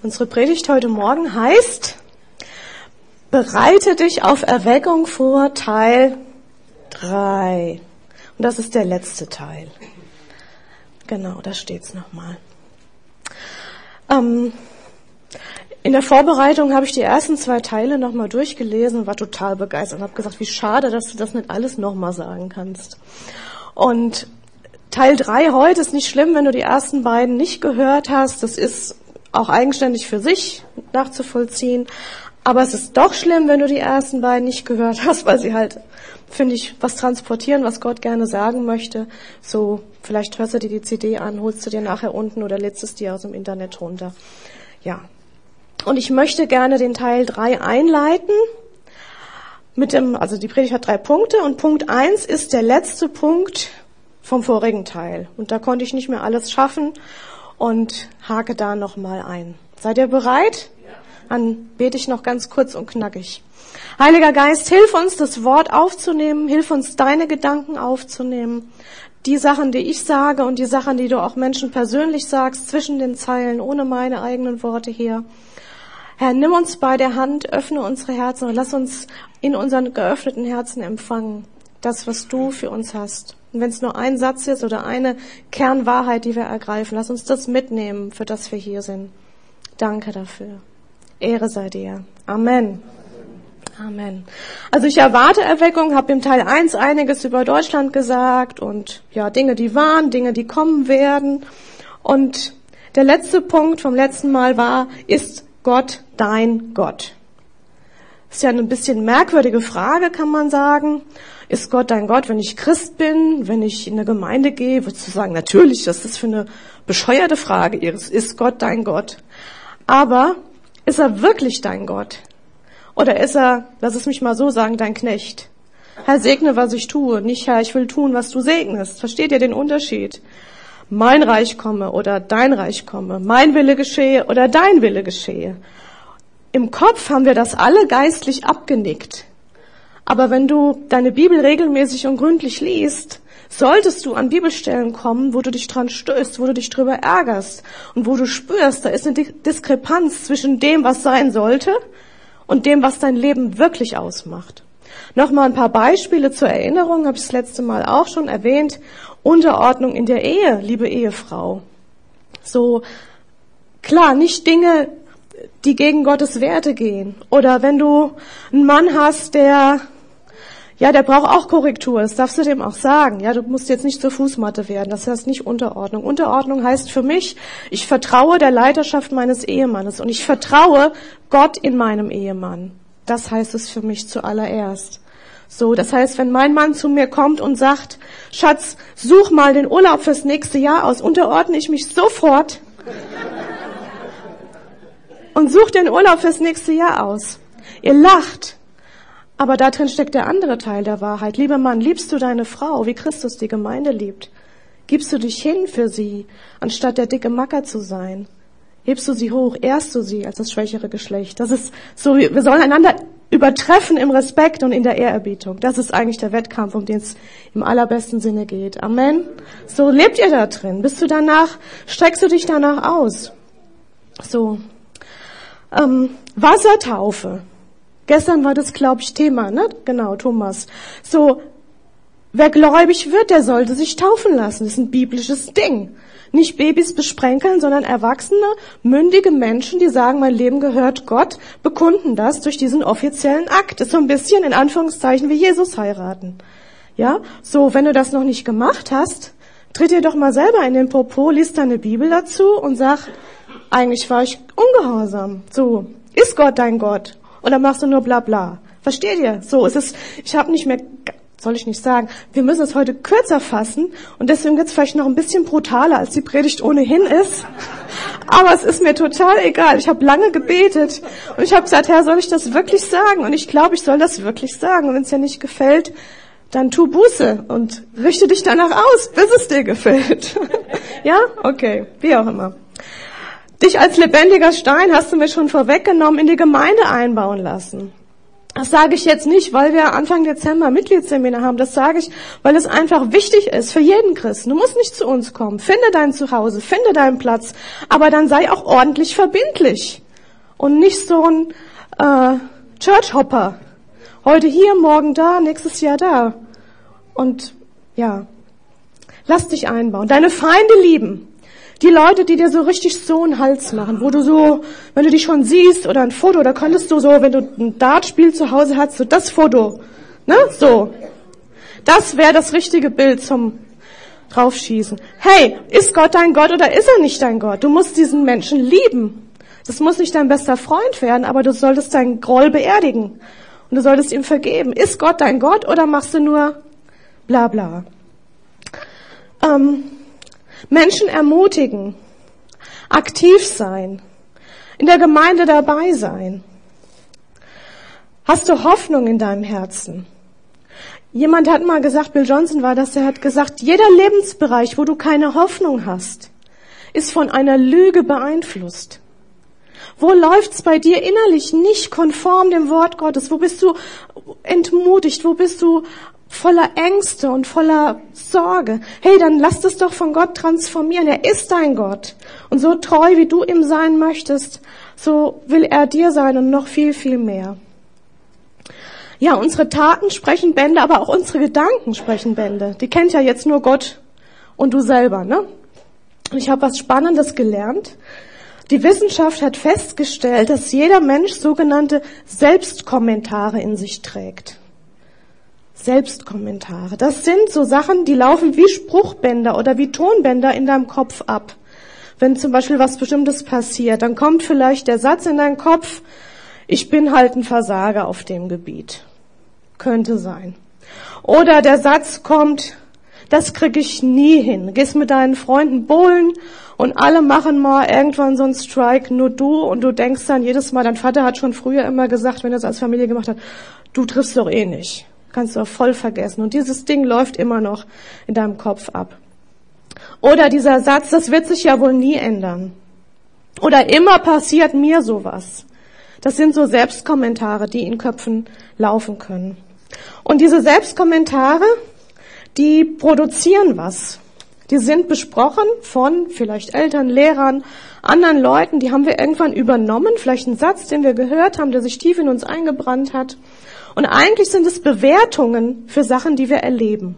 Unsere Predigt heute Morgen heißt, bereite dich auf Erweckung vor, Teil 3. Und das ist der letzte Teil. Genau, da steht's nochmal. In der Vorbereitung habe ich die ersten 2 Teile nochmal durchgelesen und war total begeistert und habe gesagt, wie schade, dass du das nicht alles nochmal sagen kannst. Und Teil 3 heute ist nicht schlimm, wenn du die ersten beiden nicht gehört hast. Das ist auch eigenständig für sich nachzuvollziehen. Aber es ist doch schlimm, wenn du die ersten beiden nicht gehört hast, weil sie halt, finde ich, was transportieren, was Gott gerne sagen möchte. So, vielleicht hörst du dir die CD an, holst du dir nachher unten oder lädst es dir aus dem Internet runter. Ja. Und ich möchte gerne den Teil 3 einleiten. Also die Predigt hat 3 Punkte und Punkt 1 ist der letzte Punkt vom vorigen Teil. Und da konnte ich nicht mehr alles schaffen und hake da nochmal ein. Seid ihr bereit? Dann bete ich noch ganz kurz und knackig. Heiliger Geist, hilf uns, das Wort aufzunehmen, hilf uns, deine Gedanken aufzunehmen. Die Sachen, die ich sage und die Sachen, die du auch Menschen persönlich sagst, zwischen den Zeilen, ohne meine eigenen Worte hier. Herr, nimm uns bei der Hand, öffne unsere Herzen und lass uns in unseren geöffneten Herzen empfangen, das, was du für uns hast. Und wenn es nur ein Satz ist oder eine Kernwahrheit, die wir ergreifen, lass uns das mitnehmen, für das wir hier sind. Danke dafür. Ehre sei dir. Amen. Amen. Also ich erwarte Erweckung, habe im Teil 1 einiges über Deutschland gesagt und ja, Dinge, die waren, Dinge, die kommen werden. Und der letzte Punkt vom letzten Mal war, ist Gott dein Gott? Das ist ja eine bisschen merkwürdige Frage, kann man sagen. Ist Gott dein Gott, wenn ich Christ bin, wenn ich in eine Gemeinde gehe? Würdest du sagen, natürlich, was ist das für eine bescheuerte Frage, Iris? Ist Gott dein Gott? Aber ist er wirklich dein Gott? Oder ist er, lass es mich mal so sagen, dein Knecht? Herr, segne, was ich tue. Nicht, Herr, ich will tun, was du segnest. Versteht ihr den Unterschied? Mein Reich komme oder dein Reich komme. Mein Wille geschehe oder dein Wille geschehe. Im Kopf haben wir das alle geistlich abgenickt. Aber wenn du deine Bibel regelmäßig und gründlich liest, solltest du an Bibelstellen kommen, wo du dich dran stößt, wo du dich drüber ärgerst und wo du spürst, da ist eine Diskrepanz zwischen dem, was sein sollte und dem, was dein Leben wirklich ausmacht. Nochmal ein paar Beispiele zur Erinnerung, habe ich das letzte Mal auch schon erwähnt. Unterordnung in der Ehe, liebe Ehefrau. So, klar, nicht Dinge, die gegen Gottes Werte gehen. Oder wenn du einen Mann hast, der braucht auch Korrektur, das darfst du dem auch sagen. Ja, du musst jetzt nicht zur Fußmatte werden, das heißt nicht Unterordnung. Unterordnung heißt für mich, ich vertraue der Leiterschaft meines Ehemannes und ich vertraue Gott in meinem Ehemann. Das heißt es für mich zuallererst. So, das heißt, wenn mein Mann zu mir kommt und sagt, Schatz, such mal den Urlaub fürs nächste Jahr aus, unterordne ich mich sofort und such den Urlaub fürs nächste Jahr aus. Ihr lacht. Aber da drin steckt der andere Teil der Wahrheit. Lieber Mann, liebst du deine Frau, wie Christus die Gemeinde liebt? Gibst du dich hin für sie, anstatt der dicke Macker zu sein? Hebst du sie hoch, ehrst du sie als das schwächere Geschlecht? Das ist so, wir sollen einander übertreffen im Respekt und in der Ehrerbietung. Das ist eigentlich der Wettkampf, um den es im allerbesten Sinne geht. Amen. So lebt ihr da drin. Streckst du dich danach aus? So. Wassertaufe. Gestern war das, glaube ich, Thema, ne? Genau, Thomas. So, wer gläubig wird, der sollte sich taufen lassen. Das ist ein biblisches Ding. Nicht Babys besprenkeln, sondern erwachsene, mündige Menschen, die sagen, mein Leben gehört Gott, bekunden das durch diesen offiziellen Akt. Das ist so ein bisschen, in Anführungszeichen, wie Jesus heiraten. Ja? So, wenn du das noch nicht gemacht hast, tritt dir doch mal selber in den Popo, liest deine Bibel dazu und sag, eigentlich war ich ungehorsam. So, ist Gott dein Gott? Oder machst du nur bla bla? Versteht ihr? So, ich habe nicht mehr, soll ich nicht sagen, wir müssen es heute kürzer fassen und deswegen wird es vielleicht noch ein bisschen brutaler, als die Predigt ohnehin ist. Aber es ist mir total egal. Ich habe lange gebetet und ich habe gesagt, Herr, soll ich das wirklich sagen? Und ich glaube, ich soll das wirklich sagen. Und wenn es dir nicht gefällt, dann tu Buße und richte dich danach aus, bis es dir gefällt. Ja? Okay, wie auch immer. Dich als lebendiger Stein, hast du mir schon vorweggenommen, in die Gemeinde einbauen lassen. Das sage ich jetzt nicht, weil wir Anfang Dezember Mitgliedsseminar haben. Das sage ich, weil es einfach wichtig ist für jeden Christen. Du musst nicht zu uns kommen. Finde dein Zuhause, finde deinen Platz. Aber dann sei auch ordentlich verbindlich. Und nicht so ein Churchhopper. Heute hier, morgen da, nächstes Jahr da. Und ja, lass dich einbauen. Deine Feinde lieben. Die Leute, die dir so richtig so einen Hals machen, wo du so, wenn du die schon siehst oder ein Foto, da könntest du so, wenn du ein Dartspiel zu Hause hast, so das Foto, ne, so. Das wäre das richtige Bild zum Draufschießen. Hey, ist Gott dein Gott oder ist er nicht dein Gott? Du musst diesen Menschen lieben. Das muss nicht dein bester Freund werden, aber du solltest deinen Groll beerdigen. Und du solltest ihm vergeben. Ist Gott dein Gott oder machst du nur bla bla? Menschen ermutigen, aktiv sein, in der Gemeinde dabei sein. Hast du Hoffnung in deinem Herzen? Jemand hat mal gesagt, Bill Johnson war das, der hat gesagt, jeder Lebensbereich, wo du keine Hoffnung hast, ist von einer Lüge beeinflusst. Wo läuft's bei dir innerlich nicht konform dem Wort Gottes? Wo bist du entmutigt? Wo bist du voller Ängste und voller Sorge? Hey, dann lass es doch von Gott transformieren. Er ist dein Gott. Und so treu, wie du ihm sein möchtest, so will er dir sein und noch viel, viel mehr. Ja, unsere Taten sprechen Bände, aber auch unsere Gedanken sprechen Bände. Die kennt ja jetzt nur Gott und du selber, ne? Und ich habe was Spannendes gelernt. Die Wissenschaft hat festgestellt, dass jeder Mensch sogenannte Selbstkommentare in sich trägt. Selbstkommentare. Das sind so Sachen, die laufen wie Spruchbänder oder wie Tonbänder in deinem Kopf ab. Wenn zum Beispiel was Bestimmtes passiert, dann kommt vielleicht der Satz in deinen Kopf, ich bin halt ein Versager auf dem Gebiet. Könnte sein. Oder der Satz kommt, das krieg ich nie hin. Gehst mit deinen Freunden bowlen und alle machen mal irgendwann so einen Strike, nur du. Und du denkst dann jedes Mal, dein Vater hat schon früher immer gesagt, wenn er es als Familie gemacht hat, du triffst doch eh nicht. Kannst du auch voll vergessen. Und dieses Ding läuft immer noch in deinem Kopf ab. Oder dieser Satz, das wird sich ja wohl nie ändern. Oder immer passiert mir sowas. Das sind so Selbstkommentare, die in Köpfen laufen können. Und diese Selbstkommentare, die produzieren was. Die sind besprochen von vielleicht Eltern, Lehrern, anderen Leuten. Die haben wir irgendwann übernommen. Vielleicht einen Satz, den wir gehört haben, der sich tief in uns eingebrannt hat. Und eigentlich sind es Bewertungen für Sachen, die wir erleben.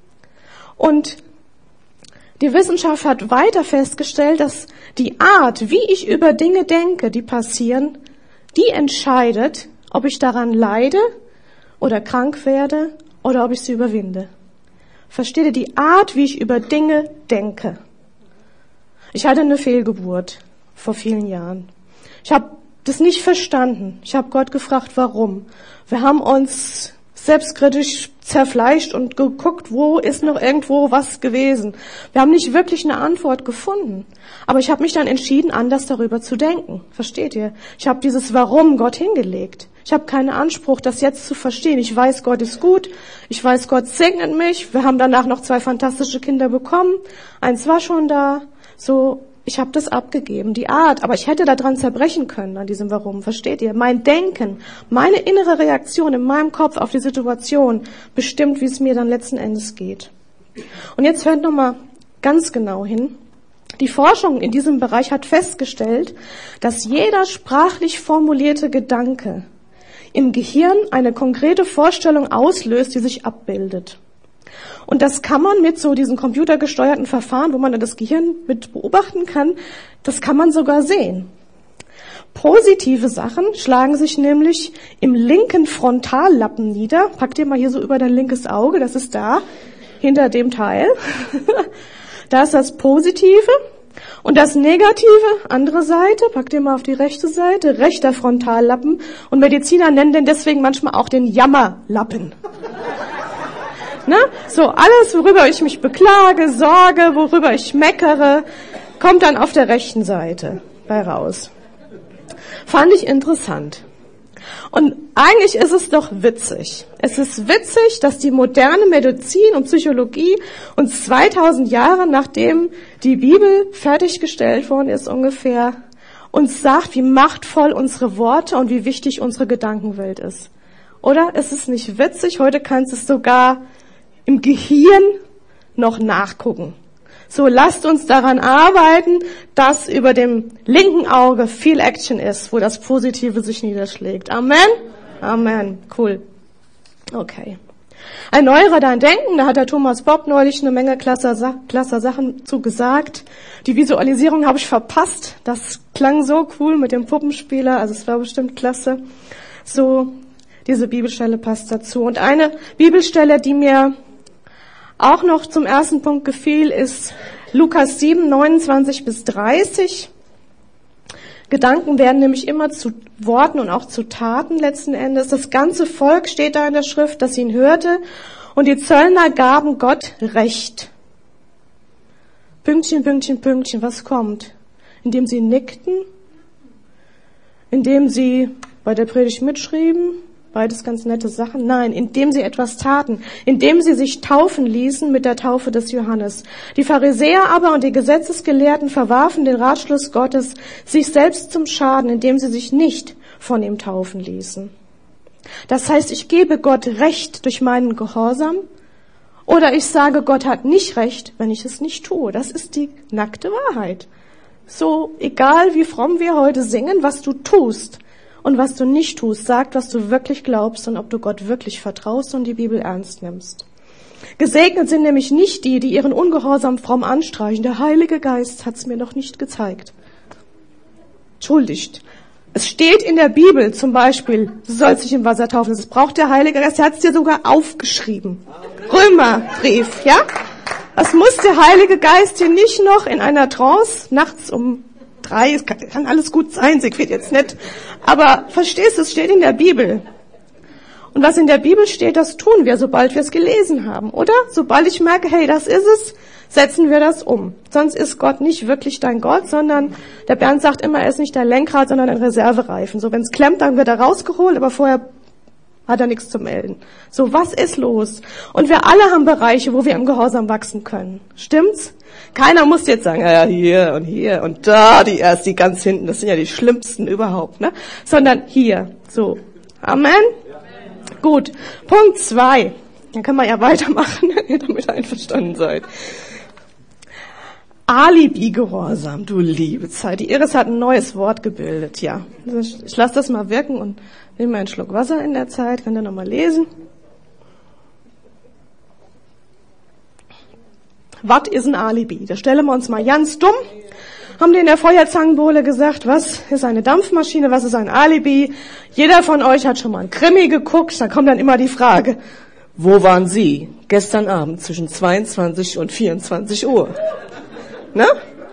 Und die Wissenschaft hat weiter festgestellt, dass die Art, wie ich über Dinge denke, die passieren, die entscheidet, ob ich daran leide oder krank werde oder ob ich sie überwinde. Versteht ihr, die Art, wie ich über Dinge denke. Ich hatte eine Fehlgeburt vor vielen Jahren. Ich habe das nicht verstanden. Ich habe Gott gefragt, warum. Wir haben uns selbstkritisch zerfleischt und geguckt, wo ist noch irgendwo was gewesen. Wir haben nicht wirklich eine Antwort gefunden. Aber ich habe mich dann entschieden, anders darüber zu denken. Versteht ihr? Ich habe dieses Warum Gott hingelegt. Ich habe keinen Anspruch, das jetzt zu verstehen. Ich weiß, Gott ist gut. Ich weiß, Gott segnet mich. Wir haben danach noch 2 fantastische Kinder bekommen. Eins war schon da. So, ich habe das abgegeben, die Art. Aber ich hätte daran zerbrechen können, an diesem Warum. Versteht ihr? Mein Denken, meine innere Reaktion in meinem Kopf auf die Situation bestimmt, wie es mir dann letzten Endes geht. Und jetzt hört nochmal ganz genau hin. Die Forschung in diesem Bereich hat festgestellt, dass jeder sprachlich formulierte Gedanke im Gehirn eine konkrete Vorstellung auslöst, die sich abbildet. Und das kann man mit so diesen computergesteuerten Verfahren, wo man das Gehirn mit beobachten kann, das kann man sogar sehen. Positive Sachen schlagen sich nämlich im linken Frontallappen nieder. Packt ihr mal hier so über dein linkes Auge, das ist da, hinter dem Teil. Da ist das Positive. Und das Negative, andere Seite, packt ihr mal auf die rechte Seite, rechter Frontallappen. Und Mediziner nennen den deswegen manchmal auch den Jammerlappen. Ne? So alles, worüber ich mich beklage, sorge, worüber ich meckere, kommt dann auf der rechten Seite bei raus. Fand ich interessant. Und eigentlich ist es doch witzig. Es ist witzig, dass die moderne Medizin und Psychologie uns 2000 Jahre nachdem die Bibel fertiggestellt worden ist ungefähr, uns sagt, wie machtvoll unsere Worte und wie wichtig unsere Gedankenwelt ist. Oder? Ist es nicht witzig? Heute kannst du es sogar im Gehirn noch nachgucken. So, lasst uns daran arbeiten, dass über dem linken Auge viel Action ist, wo das Positive sich niederschlägt. Amen? Amen. Cool. Okay. Erneuere dein Denken, da hat der Thomas Bob neulich eine Menge klasse Sachen zu gesagt. Die Visualisierung habe ich verpasst. Das klang so cool mit dem Puppenspieler, also es war bestimmt klasse. So, diese Bibelstelle passt dazu. Und eine Bibelstelle, die mir auch noch zum ersten Punkt gefiel, ist Lukas 7, 29 bis 30. Gedanken werden nämlich immer zu Worten und auch zu Taten letzten Endes. Das ganze Volk steht da in der Schrift, das ihn hörte, und die Zöllner gaben Gott Recht. Pünktchen, Pünktchen, Pünktchen, was kommt? Indem sie nickten, indem sie bei der Predigt mitschrieben, beides ganz nette Sachen. Nein, indem sie etwas taten, indem sie sich taufen ließen mit der Taufe des Johannes. Die Pharisäer aber und die Gesetzesgelehrten verwarfen den Ratschluss Gottes, sich selbst zum Schaden, indem sie sich nicht von ihm taufen ließen. Das heißt, ich gebe Gott Recht durch meinen Gehorsam, oder ich sage, Gott hat nicht Recht, wenn ich es nicht tue. Das ist die nackte Wahrheit. So, egal wie fromm wir heute singen, was du tust und was du nicht tust, sagt, was du wirklich glaubst und ob du Gott wirklich vertraust und die Bibel ernst nimmst. Gesegnet sind nämlich nicht die, die ihren Ungehorsam fromm anstreichen. Der Heilige Geist hat's mir noch nicht gezeigt. Entschuldigt. Es steht in der Bibel zum Beispiel, du sollst dich im Wasser taufen. Das braucht der Heilige Geist. Er hat's dir sogar aufgeschrieben. Römerbrief, ja? Das muss der Heilige Geist hier nicht noch in einer Trance nachts um 3, es kann alles gut sein, Siegfried jetzt nicht. Aber verstehst du, es steht in der Bibel. Und was in der Bibel steht, das tun wir, sobald wir es gelesen haben, oder? Sobald ich merke, hey, das ist es, setzen wir das um. Sonst ist Gott nicht wirklich dein Gott, sondern der Bernd sagt immer, er ist nicht dein Lenkrad, sondern ein Reservereifen. So, wenn es klemmt, dann wird er rausgeholt, aber vorher hat er nichts zu melden. So, was ist los? Und wir alle haben Bereiche, wo wir im Gehorsam wachsen können. Stimmt's? Keiner muss jetzt sagen, ja, hier und da, die ganz hinten, das sind ja die schlimmsten überhaupt, ne? Sondern hier, so. Amen? Gut. Punkt 2. Dann können wir ja weitermachen, wenn ihr damit einverstanden seid. Alibi-Gehorsam, du liebe Zeit. Die Iris hat ein neues Wort gebildet, ja. Ich lasse das mal wirken und nehme mir einen Schluck Wasser in der Zeit. Könnt ihr noch mal lesen? Was ist ein Alibi? Da stellen wir uns mal ganz dumm. Haben die in der Feuerzangenbowle gesagt, was ist eine Dampfmaschine, was ist ein Alibi? Jeder von euch hat schon mal einen Krimi geguckt. Da kommt dann immer die Frage, wo waren Sie gestern Abend zwischen 22 und 24 Uhr? Ne?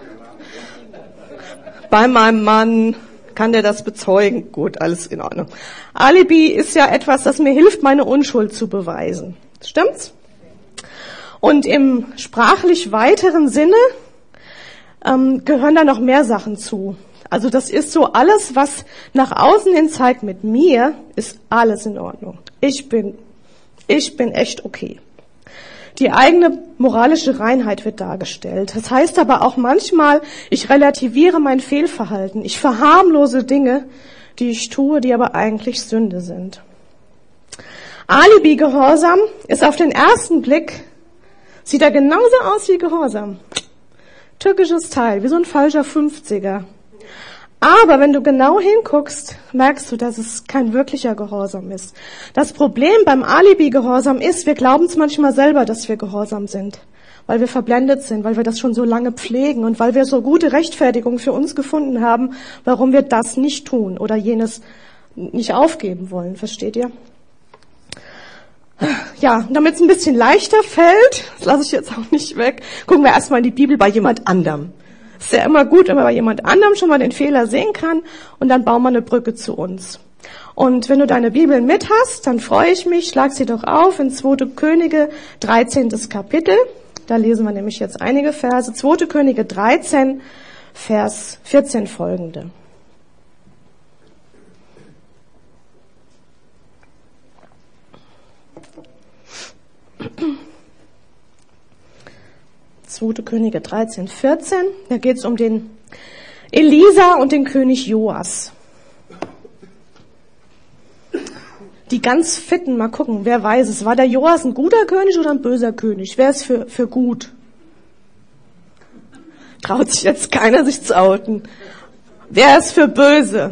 Bei meinem Mann, kann der das bezeugen? Gut, alles in Ordnung. Alibi ist ja etwas, das mir hilft, meine Unschuld zu beweisen. Stimmt's? Und im sprachlich weiteren Sinne gehören da noch mehr Sachen zu. Also das ist so alles, was nach außen hin zeigt, mit mir ist alles in Ordnung. Ich bin echt okay. Die eigene moralische Reinheit wird dargestellt. Das heißt aber auch manchmal, ich relativiere mein Fehlverhalten. Ich verharmlose Dinge, die ich tue, die aber eigentlich Sünde sind. Alibi-Gehorsam ist auf den ersten Blick, sieht er genauso aus wie Gehorsam. Türkisches Teil, wie so ein falscher 50er. Aber wenn du genau hinguckst, merkst du, dass es kein wirklicher Gehorsam ist. Das Problem beim Alibi-Gehorsam ist, wir glauben es manchmal selber, dass wir gehorsam sind, weil wir verblendet sind, weil wir das schon so lange pflegen und weil wir so gute Rechtfertigung für uns gefunden haben, warum wir das nicht tun oder jenes nicht aufgeben wollen. Versteht ihr? Ja, damit es ein bisschen leichter fällt, das lasse ich jetzt auch nicht weg, gucken wir erstmal in die Bibel bei jemand anderem. Ist ja immer gut, wenn man bei jemand anderem schon mal den Fehler sehen kann und dann bauen wir eine Brücke zu uns. Und wenn du deine Bibel mit hast, dann freue ich mich, schlag sie doch auf in 2. Könige 13. Kapitel. Da lesen wir nämlich jetzt einige Verse. 2. Könige 13, Vers 14 folgende. 2. Könige 13, 14. Da geht es um den Elisa und den König Joas. Die ganz Fitten, mal gucken, wer weiß es. War der Joas ein guter König oder ein böser König? Wer ist für gut? Traut sich jetzt keiner, sich zu outen. Wer ist für böse?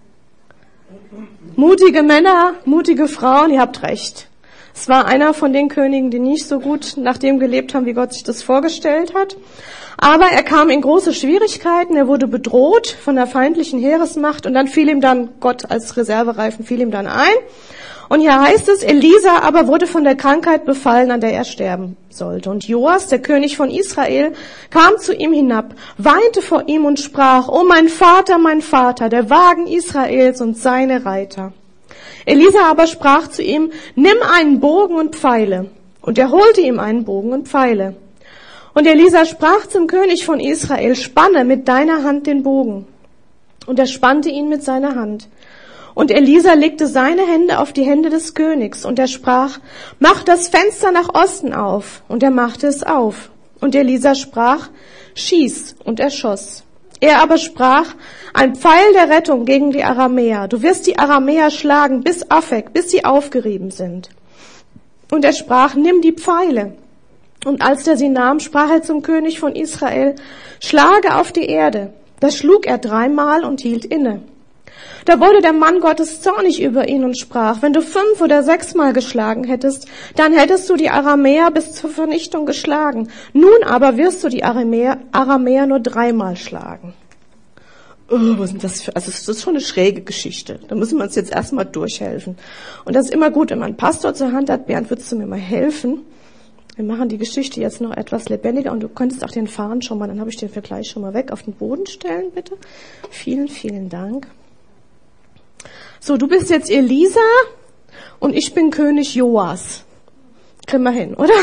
Mutige Männer, mutige Frauen, ihr habt recht. Es war einer von den Königen, die nicht so gut nach dem gelebt haben, wie Gott sich das vorgestellt hat. Aber er kam in große Schwierigkeiten, er wurde bedroht von der feindlichen Heeresmacht und dann fiel ihm dann, Gott als Reservereifen fiel ihm dann ein. Und hier heißt es, Elisa aber wurde von der Krankheit befallen, an der er sterben sollte. Und Joas, der König von Israel, kam zu ihm hinab, weinte vor ihm und sprach, O mein Vater, der Wagen Israels und seine Reiter. Elisa aber sprach zu ihm, nimm einen Bogen und Pfeile. Und er holte ihm einen Bogen und Pfeile. Und Elisa sprach zum König von Israel, spanne mit deiner Hand den Bogen. Und er spannte ihn mit seiner Hand. Und Elisa legte seine Hände auf die Hände des Königs, und er sprach, mach das Fenster nach Osten auf. Und er machte es auf. Und Elisa sprach, schieß, und er schoss. Er aber sprach, ein Pfeil der Rettung gegen die Aramäer. Du wirst die Aramäer schlagen bis Afek, bis sie aufgerieben sind. Und er sprach, nimm die Pfeile. Und als er sie nahm, sprach er zum König von Israel, schlage auf die Erde. Da schlug er 3-mal und hielt inne. Da wurde der Mann Gottes zornig über ihn und sprach, wenn du 5 oder 6-mal geschlagen hättest, dann hättest du die Aramäer bis zur Vernichtung geschlagen. Nun aber wirst du die Aramäer nur 3-mal schlagen. Oh, was ist das für, also das ist schon eine schräge Geschichte. Da müssen wir uns jetzt erstmal durchhelfen. Und das ist immer gut, wenn man einen Pastor zur Hand hat. Bernd, würdest du mir mal helfen? Wir machen die Geschichte jetzt noch etwas lebendiger und du könntest auch den Faden schon mal, dann habe ich den Vergleich schon mal weg, auf den Boden stellen, bitte. Vielen, vielen Dank. So, du bist jetzt Elisa und ich bin König Joas. Kriegen wir hin, oder?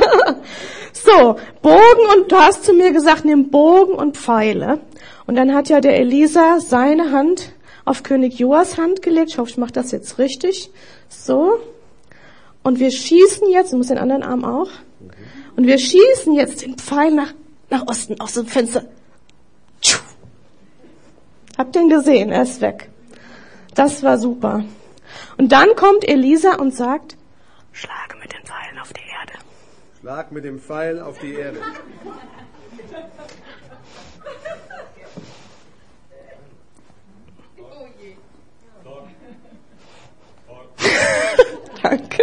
So, Bogen, und du hast zu mir gesagt, nimm Bogen und Pfeile. Und dann hat ja der Elisa seine Hand auf König Joas Hand gelegt. Ich hoffe, ich mache das jetzt richtig. So. Und wir schießen jetzt, du musst den anderen Arm auch. Und wir schießen jetzt den Pfeil nach Osten aus dem Fenster. Habt ihr ihn gesehen? Er ist weg. Das war super. Und dann kommt Elisa und sagt, schlage mit den Pfeilen auf die Erde. Schlag mit dem Pfeil auf die Erde. Danke.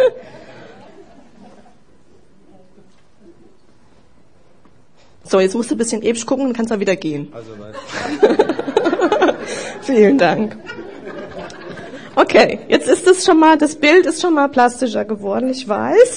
So, jetzt musst du ein bisschen episch gucken und kannst dann wieder gehen. Also weiter. Vielen Dank. Okay, jetzt ist es schon mal, das Bild ist schon mal plastischer geworden, ich weiß.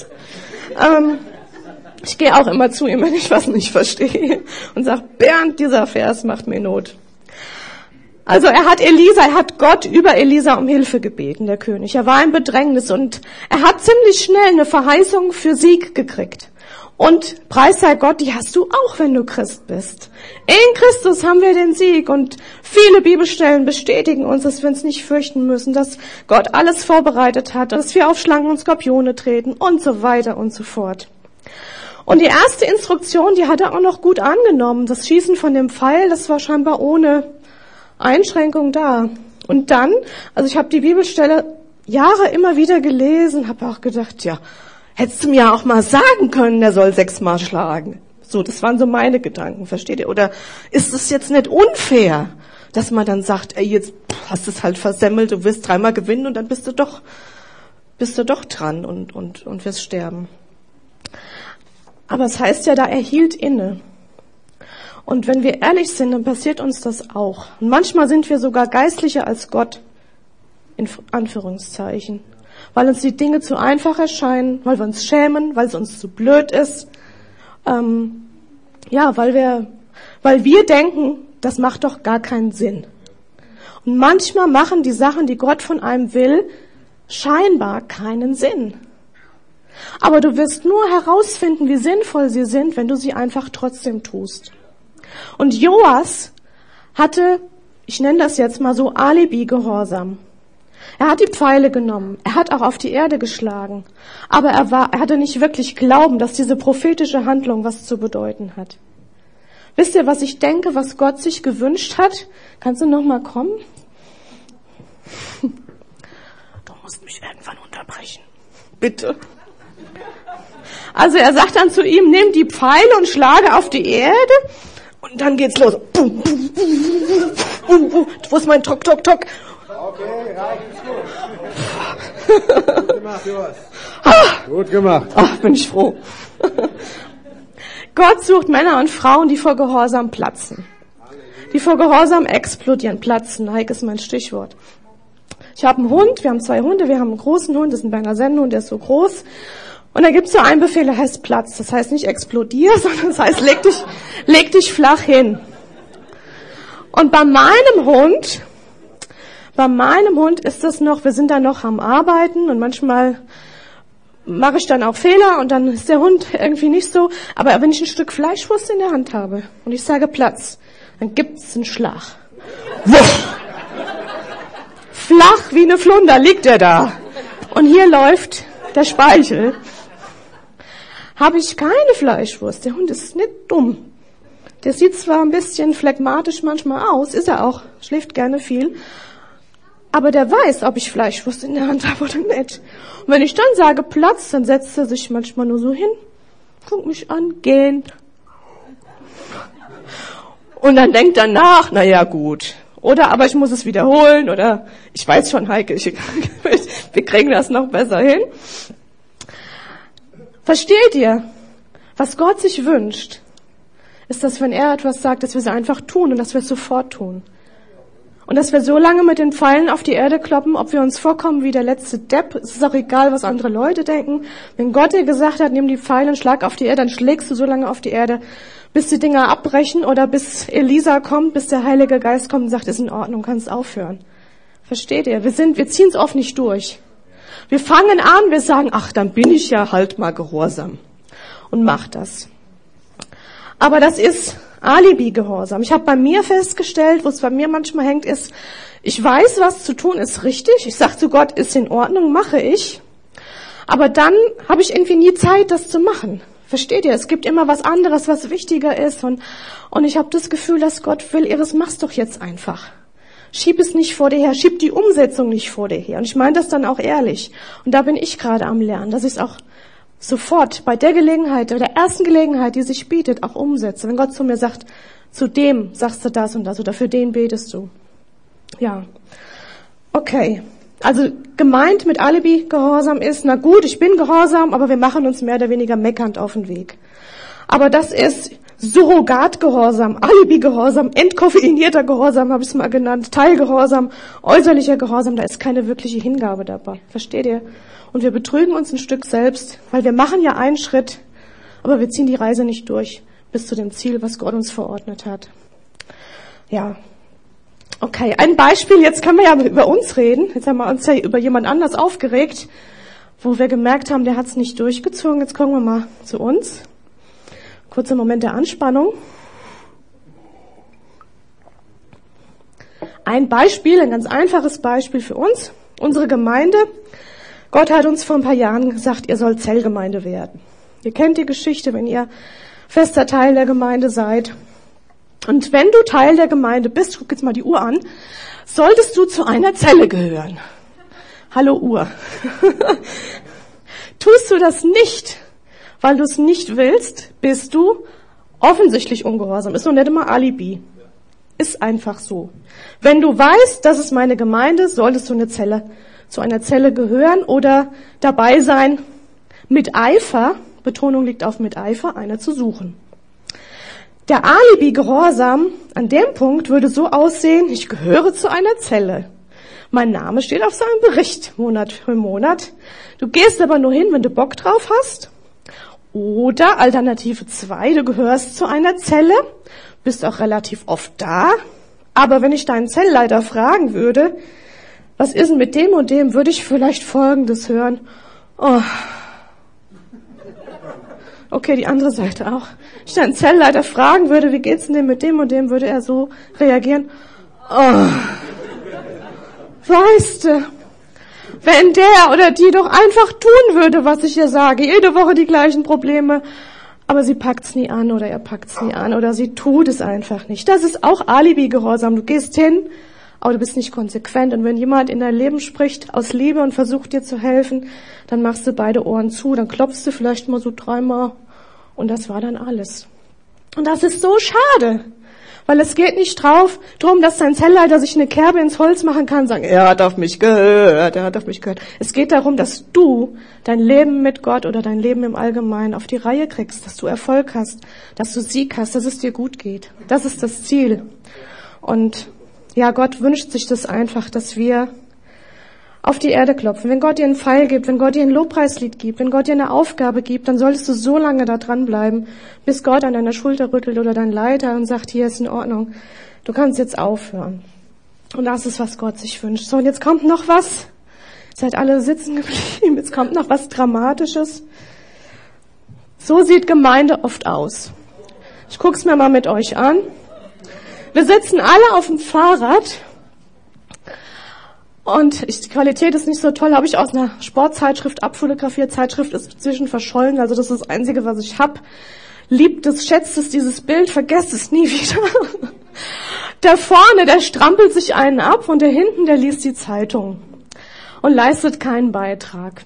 Ich gehe auch immer zu ihm, wenn ich was nicht verstehe und sage, Bernd, dieser Vers macht mir Not. Also er hat Gott über Elisa um Hilfe gebeten, der König. Er war in Bedrängnis und er hat ziemlich schnell eine Verheißung für Sieg gekriegt. Und preis sei Gott, die hast du auch, wenn du Christ bist. In Christus haben wir den Sieg und viele Bibelstellen bestätigen uns, dass wir uns nicht fürchten müssen, dass Gott alles vorbereitet hat, dass wir auf Schlangen und Skorpione treten und so weiter und so fort. Und die erste Instruktion, die hat er auch noch gut angenommen. Das Schießen von dem Pfeil, das war scheinbar ohne Einschränkung da. Und dann, also ich habe die Bibelstelle Jahre immer wieder gelesen, habe auch gedacht, ja, hättest du mir ja auch mal sagen können, der soll 6-mal schlagen. So, das waren so meine Gedanken, versteht ihr? Oder ist es jetzt nicht unfair, dass man dann sagt, ey, jetzt hast du es halt versemmelt, du wirst 3-mal gewinnen und dann bist du doch dran und wirst sterben. Aber es heißt ja da, er hielt inne. Und wenn wir ehrlich sind, dann passiert uns das auch. Und manchmal sind wir sogar geistlicher als Gott, in Anführungszeichen. Weil uns die Dinge zu einfach erscheinen, weil wir uns schämen, weil es uns zu blöd ist. Weil wir denken, das macht doch gar keinen Sinn. Und manchmal machen die Sachen, die Gott von einem will, scheinbar keinen Sinn. Aber du wirst nur herausfinden, wie sinnvoll sie sind, wenn du sie einfach trotzdem tust. Und Joas hatte, ich nenne das jetzt mal so, Alibi-Gehorsam. Er hat die Pfeile genommen, er hat auch auf die Erde geschlagen, aber er hatte nicht wirklich Glauben, dass diese prophetische Handlung was zu bedeuten hat. Wisst ihr, was ich denke, was Gott sich gewünscht hat? Kannst du noch mal kommen? Du musst mich irgendwann unterbrechen. Bitte. Also er sagt dann zu ihm, nimm die Pfeile und schlage auf die Erde. Und dann geht's los. Bum, bum, bum, bum. Wo ist mein Tok, Tok, Tok? Okay, reicht, ist gut. Gut gemacht, Joas. Gut gemacht. Ach, bin ich froh. Gott sucht Männer und Frauen, die vor Gehorsam platzen. Die vor Gehorsam explodieren, platzen. Heik ist mein Stichwort. Ich habe einen Hund, wir haben 2 Hunde, wir haben einen großen Hund, das ist ein Berner Sennenhund, der ist so groß. Und da gibt's so einen Befehl, der heißt Platz. Das heißt nicht explodier, sondern das heißt leg dich flach hin. Und bei meinem Hund ist das noch, wir sind da noch am Arbeiten und manchmal mache ich dann auch Fehler und dann ist der Hund irgendwie nicht so. Aber wenn ich ein Stück Fleischwurst in der Hand habe und ich sage Platz, dann gibt's einen Schlag. Wuff! Flach wie eine Flunder liegt er da. Und hier läuft der Speichel. Habe ich keine Fleischwurst. Der Hund ist nicht dumm. Der sieht zwar ein bisschen phlegmatisch manchmal aus, ist er auch, schläft gerne viel. Aber der weiß, ob ich Fleischwurst in der Hand habe oder nicht. Und wenn ich dann sage Platz, dann setzt er sich manchmal nur so hin, guckt mich an, gehen. Und dann denkt er nach, na ja, gut. Oder aber ich muss es wiederholen oder ich weiß schon, Heike, wir kriegen das noch besser hin. Versteht ihr, was Gott sich wünscht, ist, dass wenn er etwas sagt, dass wir es einfach tun und dass wir es sofort tun. Und dass wir so lange mit den Pfeilen auf die Erde kloppen, ob wir uns vorkommen wie der letzte Depp. Es ist auch egal, was andere Leute denken. Wenn Gott dir gesagt hat, nimm die Pfeile und schlag auf die Erde, dann schlägst du so lange auf die Erde, bis die Dinger abbrechen oder bis Elisa kommt, bis der Heilige Geist kommt und sagt, ist in Ordnung, kannst aufhören. Versteht ihr? Wir ziehen es oft nicht durch. Wir fangen an, wir sagen, ach, dann bin ich ja halt mal gehorsam und mach das. Aber das ist Alibi-Gehorsam. Ich habe bei mir festgestellt, wo es bei mir manchmal hängt, ist, ich weiß, was zu tun ist richtig. Ich sage zu Gott, ist in Ordnung, mache ich. Aber dann habe ich irgendwie nie Zeit, das zu machen. Versteht ihr? Es gibt immer was anderes, was wichtiger ist. Und ich habe das Gefühl, dass Gott will, Iris, mach's doch jetzt einfach. Schieb es nicht vor dir her, schieb die Umsetzung nicht vor dir her. Und ich meine das dann auch ehrlich. Und da bin ich gerade am Lernen, dass ich es auch sofort bei der Gelegenheit, bei der ersten Gelegenheit, die sich bietet, auch umsetze. Wenn Gott zu mir sagt, zu dem sagst du das und das oder für den betest du. Ja. Okay. Also gemeint mit Alibi-Gehorsam ist, na gut, ich bin gehorsam, aber wir machen uns mehr oder weniger meckernd auf den Weg. Aber das ist Surrogatgehorsam, Alibi-Gehorsam, entkoffeinierter Gehorsam, habe ich es mal genannt, Teilgehorsam, äußerlicher Gehorsam, da ist keine wirkliche Hingabe dabei. Versteht ihr? Und wir betrügen uns ein Stück selbst, weil wir machen ja einen Schritt, aber wir ziehen die Reise nicht durch bis zu dem Ziel, was Gott uns verordnet hat. Ja. Okay, ein Beispiel, jetzt können wir ja über uns reden. Jetzt haben wir uns ja über jemand anders aufgeregt, wo wir gemerkt haben, der hat es nicht durchgezogen. Jetzt gucken wir mal zu uns. Kurzer Moment der Anspannung. Ein Beispiel, ein ganz einfaches Beispiel für uns, unsere Gemeinde. Gott hat uns vor ein paar Jahren gesagt, ihr sollt Zellgemeinde werden. Ihr kennt die Geschichte, wenn ihr fester Teil der Gemeinde seid. Und wenn du Teil der Gemeinde bist, guck jetzt mal die Uhr an, solltest du zu einer Zelle gehören. Hallo Uhr. Tust du das nicht, weil du es nicht willst, bist du offensichtlich ungehorsam. Ist noch nicht immer Alibi. Ist einfach so. Wenn du weißt, das ist meine Gemeinde, solltest du zu einer Zelle gehören oder dabei sein, mit Eifer, Betonung liegt auf mit Eifer, eine zu suchen. Der Alibi-Gehorsam an dem Punkt würde so aussehen, ich gehöre zu einer Zelle. Mein Name steht auf seinem Bericht, Monat für Monat. Du gehst aber nur hin, wenn du Bock drauf hast. Oder Alternative 2, du gehörst zu einer Zelle, bist auch relativ oft da. Aber wenn ich deinen Zellleiter fragen würde, was ist denn mit dem und dem, würde ich vielleicht Folgendes hören. Oh. Okay, die andere Seite auch. Wenn ich deinen Zellleiter fragen würde, wie geht's denn mit dem und dem, würde er so reagieren. Oh. Weißt du, wenn der oder die doch einfach tun würde, was ich ihr sage, jede Woche die gleichen Probleme, aber sie packt's nie an oder er packt's nie an oder sie tut es einfach nicht. Das ist auch Alibi-Gehorsam. Du gehst hin, aber du bist nicht konsequent. Und wenn jemand in dein Leben spricht aus Liebe und versucht dir zu helfen, dann machst du beide Ohren zu, dann klopfst du vielleicht mal so 3-mal und das war dann alles. Und das ist so schade, weil es geht nicht drum, dass dein Zellleiter sich eine Kerbe ins Holz machen kann und sagen, er hat auf mich gehört. Es geht darum, dass du dein Leben mit Gott oder dein Leben im Allgemeinen auf die Reihe kriegst, dass du Erfolg hast, dass du Sieg hast, dass es dir gut geht. Das ist das Ziel. Und ja, Gott wünscht sich das einfach, dass wir auf die Erde klopfen. Wenn Gott dir einen Pfeil gibt, wenn Gott dir ein Lobpreislied gibt, wenn Gott dir eine Aufgabe gibt, dann solltest du so lange da dranbleiben, bis Gott an deiner Schulter rüttelt oder dein Leiter und sagt, hier ist in Ordnung, du kannst jetzt aufhören. Und das ist, was Gott sich wünscht. So, und jetzt kommt noch was. Ihr seid alle sitzen geblieben. Jetzt kommt noch was Dramatisches. So sieht Gemeinde oft aus. Ich guck's mir mal mit euch an. Wir sitzen alle auf dem Fahrrad. Und die Qualität ist nicht so toll, habe ich aus einer Sportzeitschrift abfotografiert. Zeitschrift ist inzwischen verschollen, also das ist das Einzige, was ich habe. Liebt es, schätzt es, dieses Bild, vergesst es nie wieder. Der vorne, der strampelt sich einen ab und der hinten, der liest die Zeitung und leistet keinen Beitrag.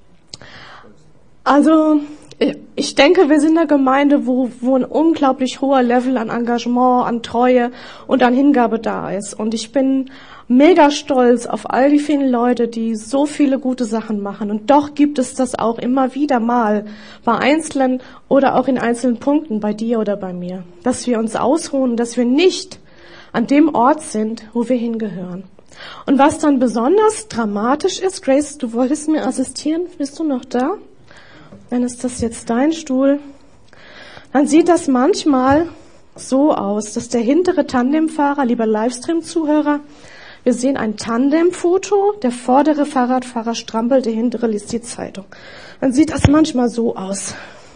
Also ich denke, wir sind eine Gemeinde, wo ein unglaublich hoher Level an Engagement, an Treue und an Hingabe da ist. Und ich bin mega stolz auf all die vielen Leute, die so viele gute Sachen machen. Und doch gibt es das auch immer wieder mal bei Einzelnen oder auch in einzelnen Punkten, bei dir oder bei mir, dass wir uns ausruhen, dass wir nicht an dem Ort sind, wo wir hingehören. Und was dann besonders dramatisch ist, Grace, du wolltest mir assistieren, bist du noch da? Dann ist das jetzt dein Stuhl. Dann sieht das manchmal so aus, dass der hintere Tandemfahrer, lieber Livestream-Zuhörer, wir sehen ein Tandemfoto, der vordere Fahrradfahrer strampelt, der hintere liest die Zeitung. Dann sieht das manchmal so aus.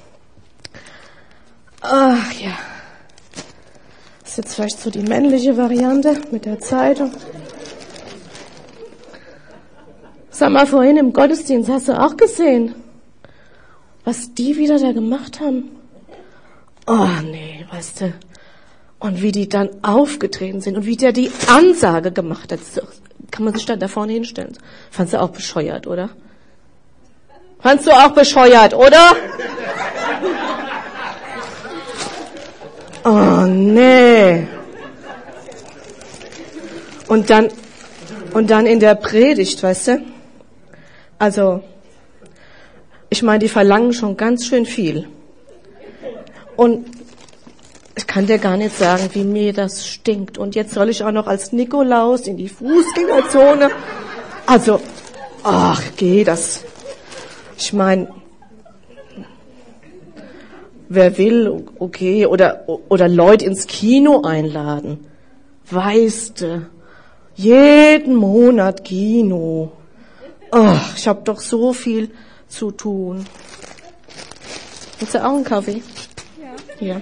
Ach ja. Das ist jetzt vielleicht so die männliche Variante mit der Zeitung. Sag mal, vorhin im Gottesdienst, hast du auch gesehen, was die wieder da gemacht haben? Oh nee, weißt du. Und wie die dann aufgetreten sind und wie der die Ansage gemacht hat. Kann man sich dann da vorne hinstellen. Fandst du auch bescheuert, oder? Fandst du auch bescheuert, oder? Oh nee. Und dann in der Predigt, weißt du? Also, ich meine, die verlangen schon ganz schön viel. Und ich kann dir gar nicht sagen, wie mir das stinkt. Und jetzt soll ich auch noch als Nikolaus in die Fußgängerzone. Also, ach, geh das. Ich meine, wer will, okay. Oder Leute ins Kino einladen. Weißt du, jeden Monat Kino. Ach, ich hab doch so viel zu tun. Willst du auch einen Kaffee? Ja. Ja.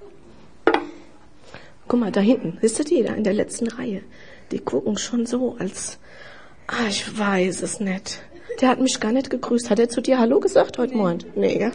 Guck mal, da hinten, siehst du die da in der letzten Reihe? Die gucken schon so als, ich weiß es nicht. Der hat mich gar nicht gegrüßt. Hat er zu dir Hallo gesagt heute Morgen? Nee, gell?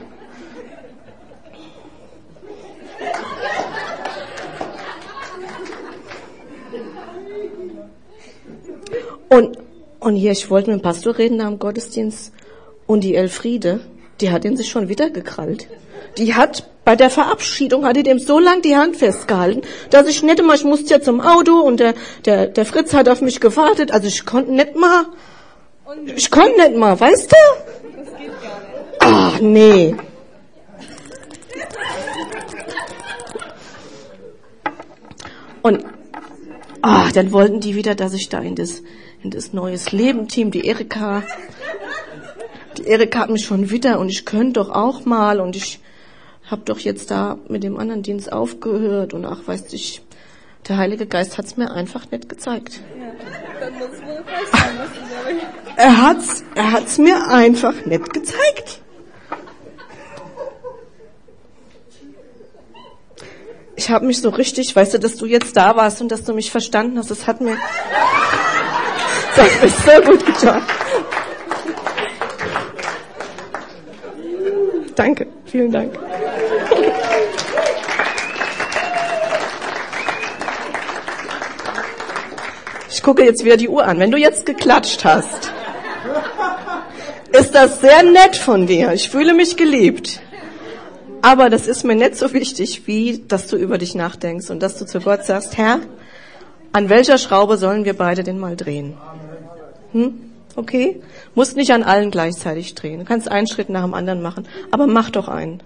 Und hier, ich wollte mit dem Pastor reden nach dem Gottesdienst und die Elfriede, die hat ihn sich schon wieder gekrallt. Die hat bei der Verabschiedung, hat die dem so lang die Hand festgehalten, dass ich nicht mal, ich musste ja zum Auto und der Fritz hat auf mich gewartet, also ich konnte nicht mal, weißt du? Das geht gar nicht. Ach, nee. Und, dann wollten die wieder, dass ich da in das neues Leben-Team, die Erika hat mich schon wieder und ich könnte doch auch mal und ich habe doch jetzt da mit dem anderen Dienst aufgehört und weißt du, der Heilige Geist hat's mir einfach nicht gezeigt. Ja, dann muss wohl passieren, was du Er hat's mir einfach nicht gezeigt. Ich habe mich so richtig, weißt du, dass du jetzt da warst und dass du mich verstanden hast, das hat mir so gut getan. Danke, vielen Dank. gucke jetzt wieder die Uhr an. Wenn du jetzt geklatscht hast, ist das sehr nett von dir. Ich fühle mich geliebt. Aber das ist mir nicht so wichtig, wie dass du über dich nachdenkst und dass du zu Gott sagst, Herr, an welcher Schraube sollen wir beide denn mal drehen? Okay? Musst nicht an allen gleichzeitig drehen. Du kannst einen Schritt nach dem anderen machen, aber mach doch einen.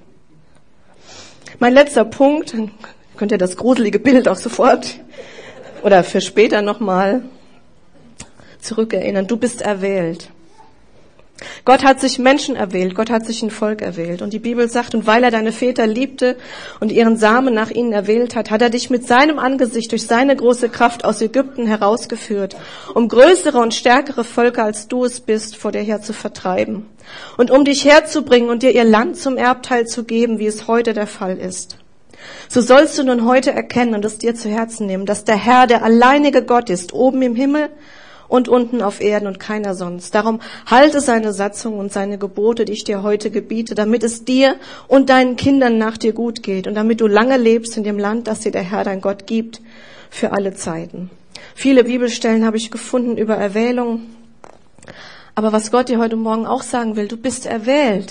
Mein letzter Punkt, dann könnt ihr das gruselige Bild auch sofort oder für später nochmal zurückerinnern. Du bist erwählt. Gott hat sich Menschen erwählt, Gott hat sich ein Volk erwählt. Und die Bibel sagt, und weil er deine Väter liebte und ihren Samen nach ihnen erwählt hat, hat er dich mit seinem Angesicht durch seine große Kraft aus Ägypten herausgeführt, um größere und stärkere Völker, als du es bist, vor dir her zu vertreiben. Und um dich herzubringen und dir ihr Land zum Erbteil zu geben, wie es heute der Fall ist. So sollst du nun heute erkennen und es dir zu Herzen nehmen, dass der Herr der alleinige Gott ist, oben im Himmel und unten auf Erden und keiner sonst. Darum halte seine Satzungen und seine Gebote, die ich dir heute gebiete, damit es dir und deinen Kindern nach dir gut geht und damit du lange lebst in dem Land, das dir der Herr dein Gott gibt, für alle Zeiten. Viele Bibelstellen habe ich gefunden über Erwählung. Aber was Gott dir heute Morgen auch sagen will, du bist erwählt.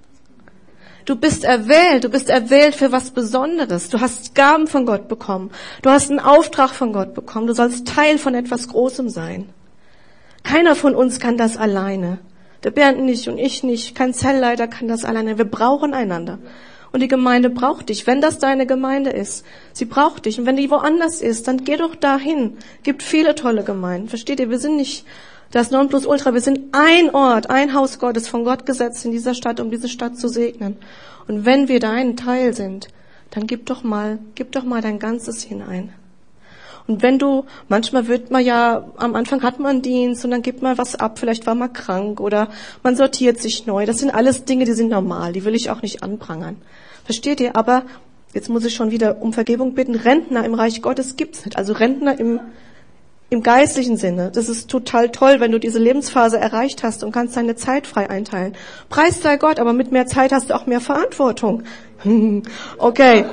Du bist erwählt für was Besonderes. Du hast Gaben von Gott bekommen. Du hast einen Auftrag von Gott bekommen. Du sollst Teil von etwas Großem sein. Keiner von uns kann das alleine. Der Bernd nicht und ich nicht. Kein Zellleiter kann das alleine. Wir brauchen einander. Und die Gemeinde braucht dich, wenn das deine Gemeinde ist. Sie braucht dich. Und wenn die woanders ist, dann geh doch dahin. Gibt viele tolle Gemeinden. Versteht ihr? Wir sind nicht das Nonplusultra. Wir sind ein Ort, ein Haus Gottes, von Gott gesetzt in dieser Stadt, um diese Stadt zu segnen. Und wenn wir da ein Teil sind, dann gib doch mal dein Ganzes hinein. Und wenn du, manchmal wird man ja, am Anfang hat man einen Dienst und dann gibt man was ab, vielleicht war man krank oder man sortiert sich neu. Das sind alles Dinge, die sind normal, die will ich auch nicht anprangern. Versteht ihr? Aber, jetzt muss ich schon wieder um Vergebung bitten, Rentner im Reich Gottes gibt's nicht. Also Rentner im geistlichen Sinne. Das ist total toll, wenn du diese Lebensphase erreicht hast und kannst deine Zeit frei einteilen. Preis sei Gott, aber mit mehr Zeit hast du auch mehr Verantwortung. Okay.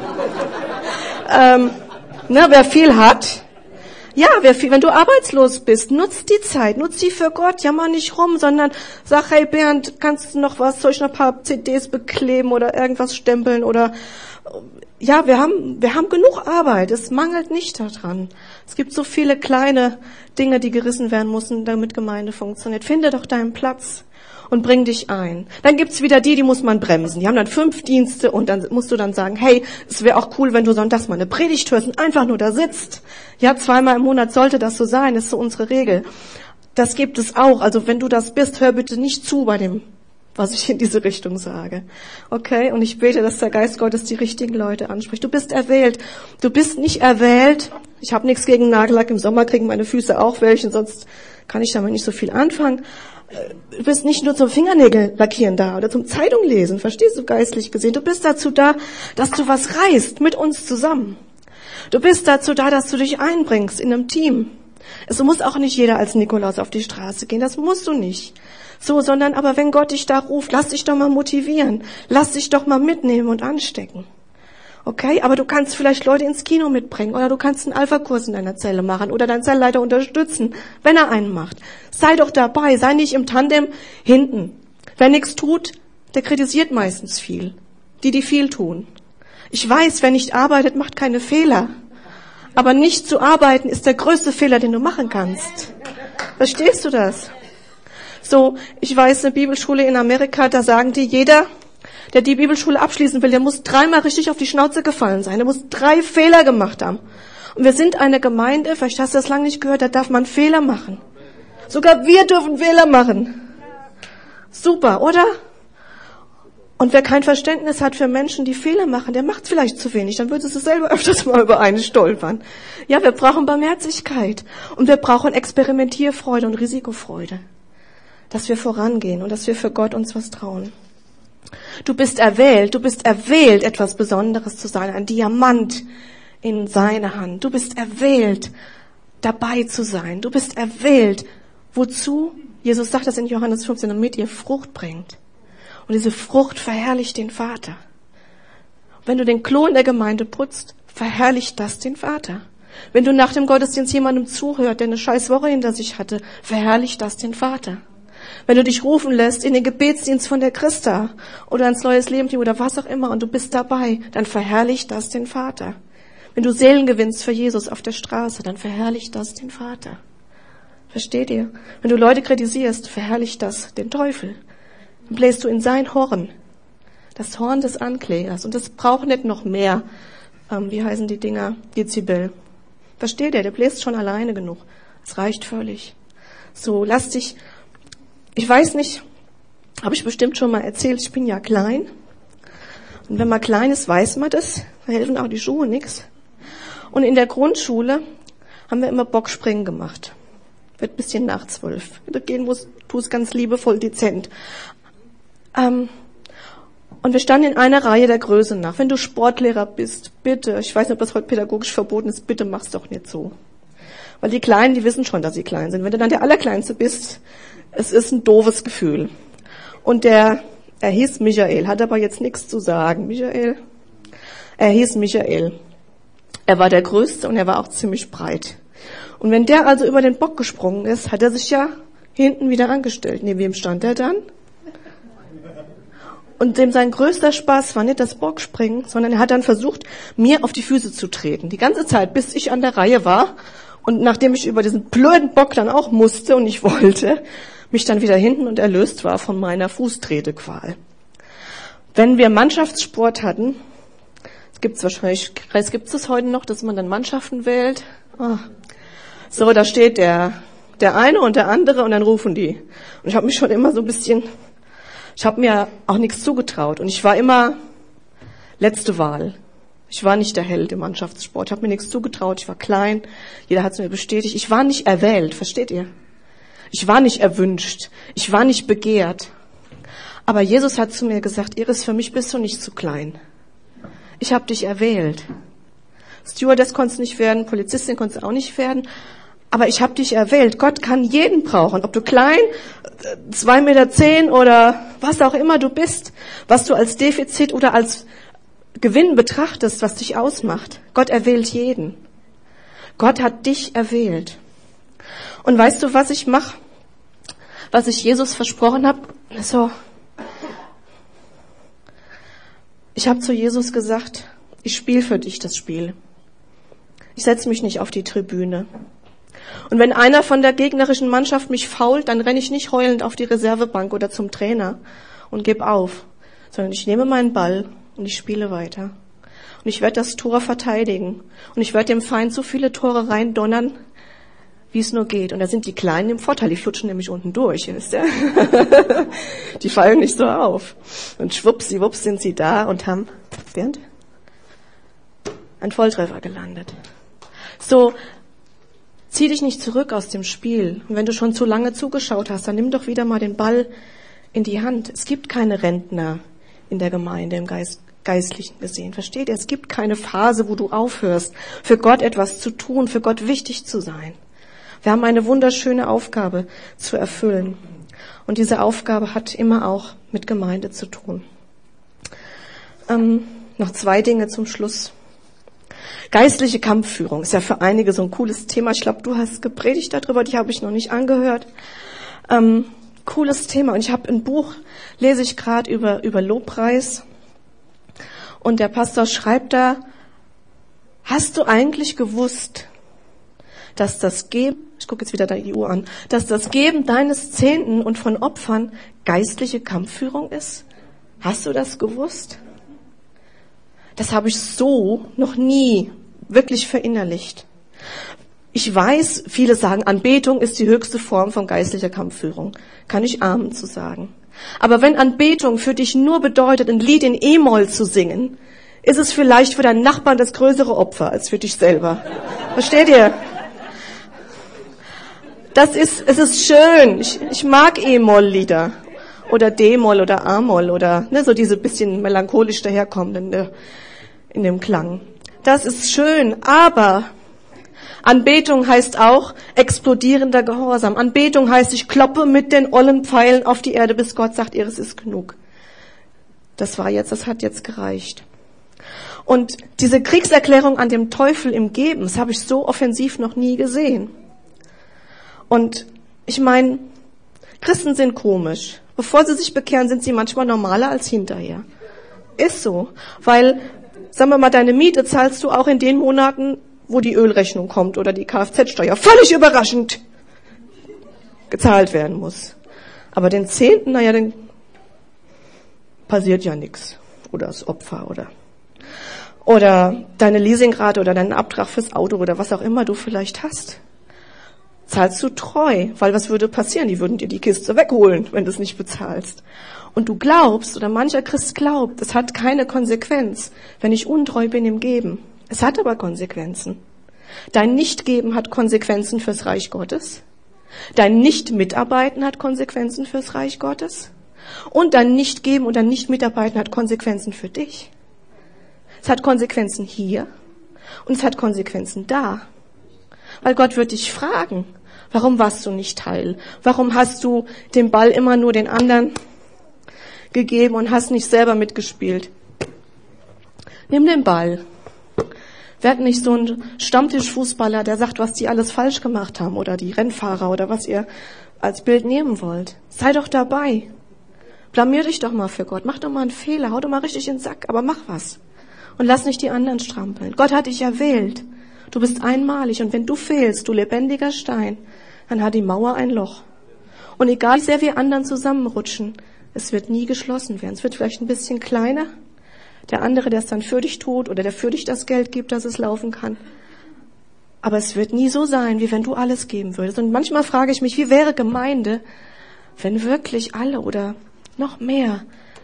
Wer viel hat, wenn du arbeitslos bist, nutz die Zeit, nutz die für Gott, jammer nicht rum, sondern sag, hey Bernd, kannst du noch was, soll ich noch ein paar CDs bekleben oder irgendwas stempeln oder, ja, wir haben genug Arbeit, es mangelt nicht daran. Es gibt so viele kleine Dinge, die gerissen werden müssen, damit Gemeinde funktioniert. Finde doch deinen Platz und bring dich ein. Dann gibt's wieder die muss man bremsen. Die haben dann 5 Dienste und dann musst du dann sagen, hey, es wäre auch cool, wenn du sonntags mal eine Predigt hörst und einfach nur da sitzt. Ja, 2-mal im Monat sollte das so sein, das ist so unsere Regel. Das gibt es auch. Also wenn du das bist, hör bitte nicht zu bei dem, was ich in diese Richtung sage. Okay? Und ich bete, dass der Geist Gottes die richtigen Leute anspricht. Du bist erwählt. Du bist nicht erwählt. Ich habe nichts gegen Nagellack. Im Sommer kriegen meine Füße auch welchen, sonst kann ich damit nicht so viel anfangen. Du bist nicht nur zum Fingernägel lackieren da oder zum Zeitung lesen, verstehst du, geistlich gesehen. Du bist dazu da, dass du was reißt mit uns zusammen. Du bist dazu da, dass du dich einbringst in einem Team. Es muss auch nicht jeder als Nikolaus auf die Straße gehen, das musst du nicht. So, sondern aber wenn Gott dich da ruft, lass dich doch mal motivieren, lass dich doch mal mitnehmen und anstecken. Okay, aber du kannst vielleicht Leute ins Kino mitbringen oder du kannst einen Alpha-Kurs in deiner Zelle machen oder deinen Zellleiter unterstützen, wenn er einen macht. Sei doch dabei, sei nicht im Tandem hinten. Wer nichts tut, der kritisiert meistens viel. Die viel tun. Ich weiß, wer nicht arbeitet, macht keine Fehler. Aber nicht zu arbeiten ist der größte Fehler, den du machen kannst. Verstehst du das? So, ich weiß, eine Bibelschule in Amerika, da sagen die, jeder, der die Bibelschule abschließen will, der muss 3-mal richtig auf die Schnauze gefallen sein. Der muss 3 Fehler gemacht haben. Und wir sind eine Gemeinde, vielleicht hast du das lange nicht gehört, da darf man Fehler machen. Sogar wir dürfen Fehler machen. Super, oder? Und wer kein Verständnis hat für Menschen, die Fehler machen, der macht vielleicht zu wenig. Dann würdest du selber öfters mal über einen stolpern. Ja, wir brauchen Barmherzigkeit. Und wir brauchen Experimentierfreude und Risikofreude. Dass wir vorangehen und dass wir für Gott uns was trauen. Du bist erwählt, etwas Besonderes zu sein, ein Diamant in seiner Hand. Du bist erwählt, dabei zu sein. Du bist erwählt, wozu? Jesus sagt das in Johannes 15, damit ihr Frucht bringt. Und diese Frucht verherrlicht den Vater. Wenn du den Klo in der Gemeinde putzt, verherrlicht das den Vater. Wenn du nach dem Gottesdienst jemandem zuhört, der eine scheiß Woche hinter sich hatte, verherrlich das den Vater. Wenn du dich rufen lässt in den Gebetsdienst von der Christa oder ins Neues Leben Team oder was auch immer und du bist dabei, dann verherrlich das den Vater. Wenn du Seelen gewinnst für Jesus auf der Straße, dann verherrlich das den Vater. Versteht ihr? Wenn du Leute kritisierst, verherrlich das den Teufel. Dann bläst du in sein Horn. Das Horn des Anklägers. Und das braucht nicht noch mehr, wie heißen die Dinger, Dezibel. Versteht ihr? Der bläst schon alleine genug. Es reicht völlig. So, lass dich, ich weiß nicht, habe ich bestimmt schon mal erzählt, ich bin ja klein. Und wenn man klein ist, weiß man das. Da helfen auch die Schuhe nix. Und in der Grundschule haben wir immer Bockspringen gemacht. Wird ein bisschen nach 12. Da gehen musst, tust ganz liebevoll dezent. Und wir standen in einer Reihe der Größe nach. Wenn du Sportlehrer bist, bitte, ich weiß nicht, ob das heute pädagogisch verboten ist, bitte mach's doch nicht so. Weil die Kleinen, die wissen schon, dass sie klein sind. Wenn du dann der Allerkleinste bist, es ist ein doofes Gefühl. Und er hieß Michael, hat aber jetzt nichts zu sagen. Michael? Er hieß Michael. Er war der Größte und er war auch ziemlich breit. Und wenn der also über den Bock gesprungen ist, hat er sich ja hinten wieder angestellt. Neben wem stand er dann? Und dem sein größter Spaß war nicht das Bockspringen, sondern er hat dann versucht, mir auf die Füße zu treten. Die ganze Zeit, bis ich an der Reihe war. Und nachdem ich über diesen blöden Bock dann auch musste und ich wollte, mich dann wieder hinten und erlöst war von meiner Fußtretequal. Wenn wir Mannschaftssport hatten, gibt's es heute noch, dass man dann Mannschaften wählt. Oh. So, da steht der eine und der andere und dann rufen die. Und ich habe mich schon immer so ein bisschen, ich habe mir auch nichts zugetraut und ich war immer letzte Wahl. Ich war nicht der Held im Mannschaftssport, ich habe mir nichts zugetraut, ich war klein, jeder hat es mir bestätigt. Ich war nicht erwählt, versteht ihr? Ich war nicht erwünscht, ich war nicht begehrt. Aber Jesus hat zu mir gesagt, Iris, für mich bist du nicht zu klein. Ich habe dich erwählt. Stewardess konntest nicht werden, Polizistin konntest auch nicht werden, aber ich habe dich erwählt. Gott kann jeden brauchen, ob du klein, 2,10 Meter oder was auch immer du bist, was du als Defizit oder als Gewinn betrachtest, was dich ausmacht. Gott erwählt jeden. Gott hat dich erwählt. Und weißt du, was ich mache? Was ich Jesus versprochen habe? So. Ich habe zu Jesus gesagt, ich spiele für dich das Spiel. Ich setze mich nicht auf die Tribüne. Und wenn einer von der gegnerischen Mannschaft mich fault, dann renne ich nicht heulend auf die Reservebank oder zum Trainer und gebe auf, sondern ich nehme meinen Ball und ich spiele weiter. Und ich werde das Tor verteidigen. Und ich werde dem Feind so viele Tore reindonnern, wie es nur geht. Und da sind die Kleinen im Vorteil, die flutschen nämlich unten durch, wisst ihr? Die fallen nicht so auf. Und schwuppsiwupps sind sie da und haben, während? Ein Volltreffer gelandet. So, zieh dich nicht zurück aus dem Spiel. Und wenn du schon zu lange zugeschaut hast, dann nimm doch wieder mal den Ball in die Hand. Es gibt keine Rentner in der Gemeinde im Geistlichen gesehen. Versteht ihr? Es gibt keine Phase, wo du aufhörst, für Gott etwas zu tun, für Gott wichtig zu sein. Wir haben eine wunderschöne Aufgabe zu erfüllen. Und diese Aufgabe hat immer auch mit Gemeinde zu tun. Noch 2 Dinge zum Schluss. Geistliche Kampfführung ist ja für einige so ein cooles Thema. Ich glaube, du hast gepredigt darüber, die habe ich noch nicht angehört. Cooles Thema. Und ich habe ein Buch, lese ich gerade über Lobpreis. Und der Pastor schreibt da, hast du eigentlich gewusst, dass das Geben, ich gucke jetzt wieder die Uhr an, dass das Geben deines Zehnten und von Opfern geistliche Kampfführung ist? Hast du das gewusst? Das habe ich so noch nie wirklich verinnerlicht. Ich weiß, viele sagen, Anbetung ist die höchste Form von geistlicher Kampfführung. Kann ich Amen zu sagen. Aber wenn Anbetung für dich nur bedeutet, ein Lied in E-Moll zu singen, ist es vielleicht für deinen Nachbarn das größere Opfer als für dich selber. Versteht ihr? Es ist schön. Ich mag E-Moll-Lieder. Oder D-Moll oder A-Moll oder so diese bisschen melancholisch daherkommende in dem Klang. Das ist schön, aber Anbetung heißt auch explodierender Gehorsam. Anbetung heißt, ich kloppe mit den ollen Pfeilen auf die Erde, bis Gott sagt, es ist genug. Das hat jetzt gereicht. Und diese Kriegserklärung an dem Teufel im Geben, das habe ich so offensiv noch nie gesehen. Und ich meine, Christen sind komisch. Bevor sie sich bekehren, sind sie manchmal normaler als hinterher. Ist so. Weil, sagen wir mal, deine Miete zahlst du auch in den Monaten, wo die Ölrechnung kommt oder die Kfz-Steuer völlig überraschend gezahlt werden muss. Aber den 10., dann passiert ja nichts. Oder das Opfer oder deine Leasingrate oder deinen Abtrag fürs Auto oder was auch immer du vielleicht hast. Zahlst du treu, weil was würde passieren? Die würden dir die Kiste wegholen, wenn du es nicht bezahlst. Und du glaubst, oder mancher Christ glaubt, es hat keine Konsequenz, wenn ich untreu bin im Geben. Es hat aber Konsequenzen. Dein Nichtgeben hat Konsequenzen fürs Reich Gottes. Dein Nicht-Mitarbeiten hat Konsequenzen fürs Reich Gottes. Und dein Nicht-Geben und dein Nicht-Mitarbeiten hat Konsequenzen für dich. Es hat Konsequenzen hier und es hat Konsequenzen da. Weil Gott wird dich fragen, warum warst du nicht heil? Warum hast du den Ball immer nur den anderen gegeben und hast nicht selber mitgespielt? Nimm den Ball. Werd nicht so ein Stammtischfußballer, der sagt, was die alles falsch gemacht haben oder die Rennfahrer oder was ihr als Bild nehmen wollt. Sei doch dabei. Blamier dich doch mal für Gott. Mach doch mal einen Fehler. Hau doch mal richtig in den Sack. Aber mach was. Und lass nicht die anderen strampeln. Gott hat dich erwählt. Du bist einmalig. Und wenn du fehlst, du lebendiger Stein, dann hat die Mauer ein Loch. Und egal wie sehr wir anderen zusammenrutschen, es wird nie geschlossen werden. Es wird vielleicht ein bisschen kleiner. Der andere, der es dann für dich tut oder der für dich das Geld gibt, dass es laufen kann. Aber es wird nie so sein, wie wenn du alles geben würdest. Und manchmal frage ich mich, wie wäre Gemeinde, wenn wirklich alle oder noch mehr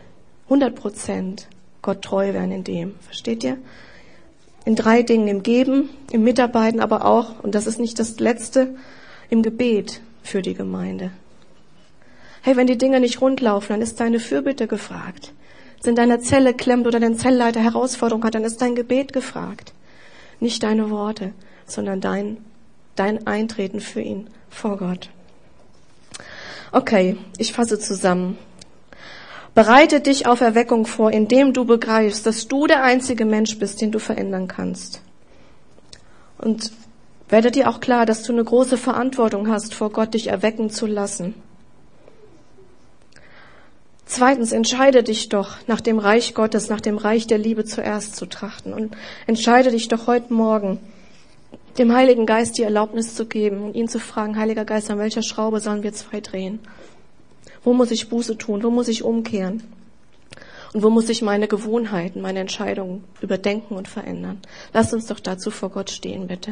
100% Gott treu wären in dem. Versteht ihr? In 3 Dingen, im Geben, im Mitarbeiten, aber auch, und das ist nicht das Letzte, im Gebet für die Gemeinde. Hey, wenn die Dinge nicht rundlaufen, dann ist deine Fürbitte gefragt. Wenn es in deiner Zelle klemmt oder dein Zellleiter Herausforderung hat, dann ist dein Gebet gefragt. Nicht deine Worte, sondern dein Eintreten für ihn vor Gott. Okay, ich fasse zusammen. Bereite dich auf Erweckung vor, indem du begreifst, dass du der einzige Mensch bist, den du verändern kannst. Und werde dir auch klar, dass du eine große Verantwortung hast, vor Gott dich erwecken zu lassen. 2. Entscheide dich doch, nach dem Reich Gottes, nach dem Reich der Liebe zuerst zu trachten. Und entscheide dich doch heute Morgen, dem Heiligen Geist die Erlaubnis zu geben und ihn zu fragen, Heiliger Geist, an welcher Schraube sollen wir 2 drehen? Wo muss ich Buße tun? Wo muss ich umkehren? Und wo muss ich meine Gewohnheiten, meine Entscheidungen überdenken und verändern? Lasst uns doch dazu vor Gott stehen, bitte.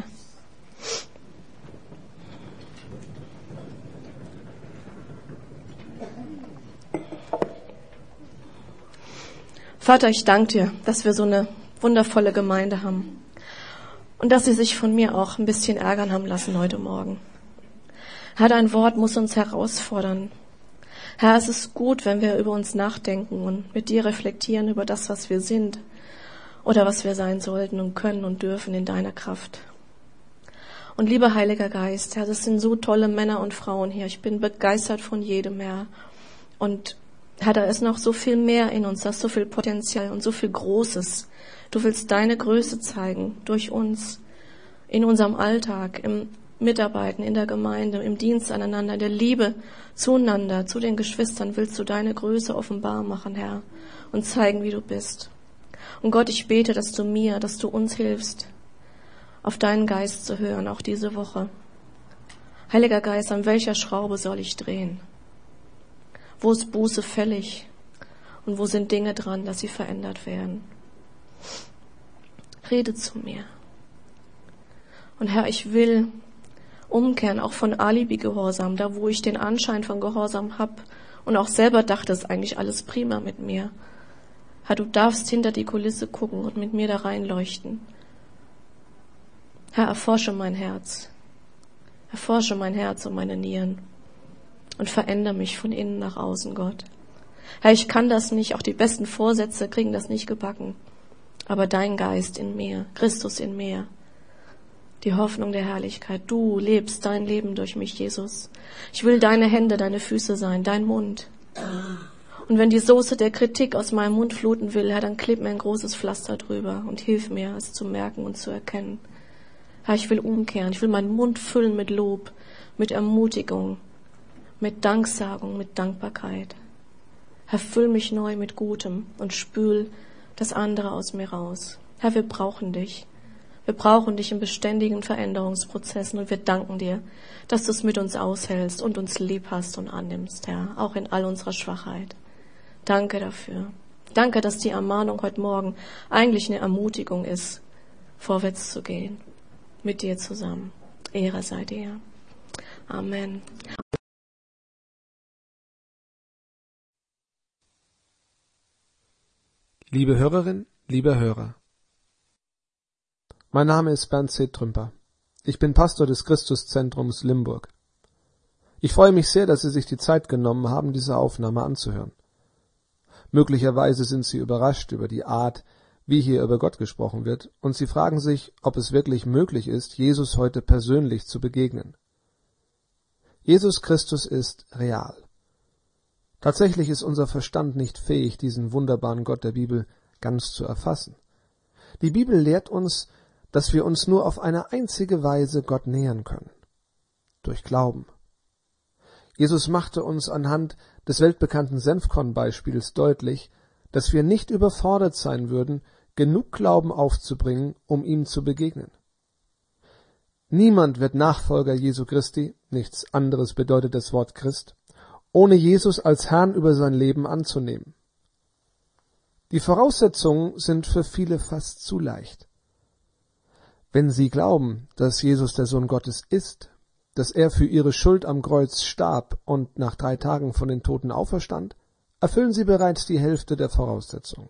Vater, ich danke dir, dass wir so eine wundervolle Gemeinde haben und dass sie sich von mir auch ein bisschen ärgern haben lassen heute Morgen. Herr, dein Wort muss uns herausfordern. Herr, es ist gut, wenn wir über uns nachdenken und mit dir reflektieren über das, was wir sind oder was wir sein sollten und können und dürfen in deiner Kraft. Und lieber Heiliger Geist, Herr, das sind so tolle Männer und Frauen hier. Ich bin begeistert von jedem, Herr. Und Herr, da ist noch so viel mehr in uns, da ist so viel Potenzial und so viel Großes. Du willst deine Größe zeigen durch uns, in unserem Alltag, im Mitarbeiten, in der Gemeinde, im Dienst aneinander, in der Liebe zueinander, zu den Geschwistern willst du deine Größe offenbar machen, Herr, und zeigen, wie du bist. Und Gott, ich bete, dass du uns hilfst, auf deinen Geist zu hören, auch diese Woche. Heiliger Geist, an welcher Schraube soll ich drehen? Wo ist Buße fällig? Und wo sind Dinge dran, dass sie verändert werden? Rede zu mir. Und Herr, ich will umkehren, auch von Alibi-Gehorsam, da wo ich den Anschein von Gehorsam habe und auch selber dachte, es ist eigentlich alles prima mit mir. Herr, du darfst hinter die Kulisse gucken und mit mir da reinleuchten. Herr, erforsche mein Herz. Erforsche mein Herz und meine Nieren. Und verändere mich von innen nach außen, Gott. Herr, ich kann das nicht, auch die besten Vorsätze kriegen das nicht gebacken. Aber dein Geist in mir, Christus in mir, die Hoffnung der Herrlichkeit. Du lebst dein Leben durch mich, Jesus. Ich will deine Hände, deine Füße sein, dein Mund. Und wenn die Soße der Kritik aus meinem Mund fluten will, Herr, dann kleb mir ein großes Pflaster drüber und hilf mir, es zu merken und zu erkennen. Herr, ich will umkehren. Ich will meinen Mund füllen mit Lob, mit Ermutigung, mit Danksagung, mit Dankbarkeit. Herr, füll mich neu mit Gutem und spül das andere aus mir raus. Herr, wir brauchen dich. Wir brauchen dich in beständigen Veränderungsprozessen und wir danken dir, dass du es mit uns aushältst und uns lieb hast und annimmst, Herr, auch in all unserer Schwachheit. Danke dafür. Danke, dass die Ermahnung heute Morgen eigentlich eine Ermutigung ist, vorwärts zu gehen, mit dir zusammen. Ehre sei dir. Amen. Liebe Hörerin, lieber Hörer, mein Name ist Bernd C. Trümper. Ich bin Pastor des Christuszentrums Limburg. Ich freue mich sehr, dass Sie sich die Zeit genommen haben, diese Aufnahme anzuhören. Möglicherweise sind Sie überrascht über die Art, wie hier über Gott gesprochen wird, und Sie fragen sich, ob es wirklich möglich ist, Jesus heute persönlich zu begegnen. Jesus Christus ist real. Tatsächlich ist unser Verstand nicht fähig, diesen wunderbaren Gott der Bibel ganz zu erfassen. Die Bibel lehrt uns, dass wir uns nur auf eine einzige Weise Gott nähern können: durch Glauben. Jesus machte uns anhand des weltbekannten Senfkorn-Beispiels deutlich, dass wir nicht überfordert sein würden, genug Glauben aufzubringen, um ihm zu begegnen. Niemand wird Nachfolger Jesu Christi, nichts anderes bedeutet das Wort Christ, ohne Jesus als Herrn über sein Leben anzunehmen. Die Voraussetzungen sind für viele fast zu leicht. Wenn sie glauben, dass Jesus der Sohn Gottes ist, dass er für ihre Schuld am Kreuz starb und nach 3 Tagen von den Toten auferstand, erfüllen sie bereits die Hälfte der Voraussetzungen.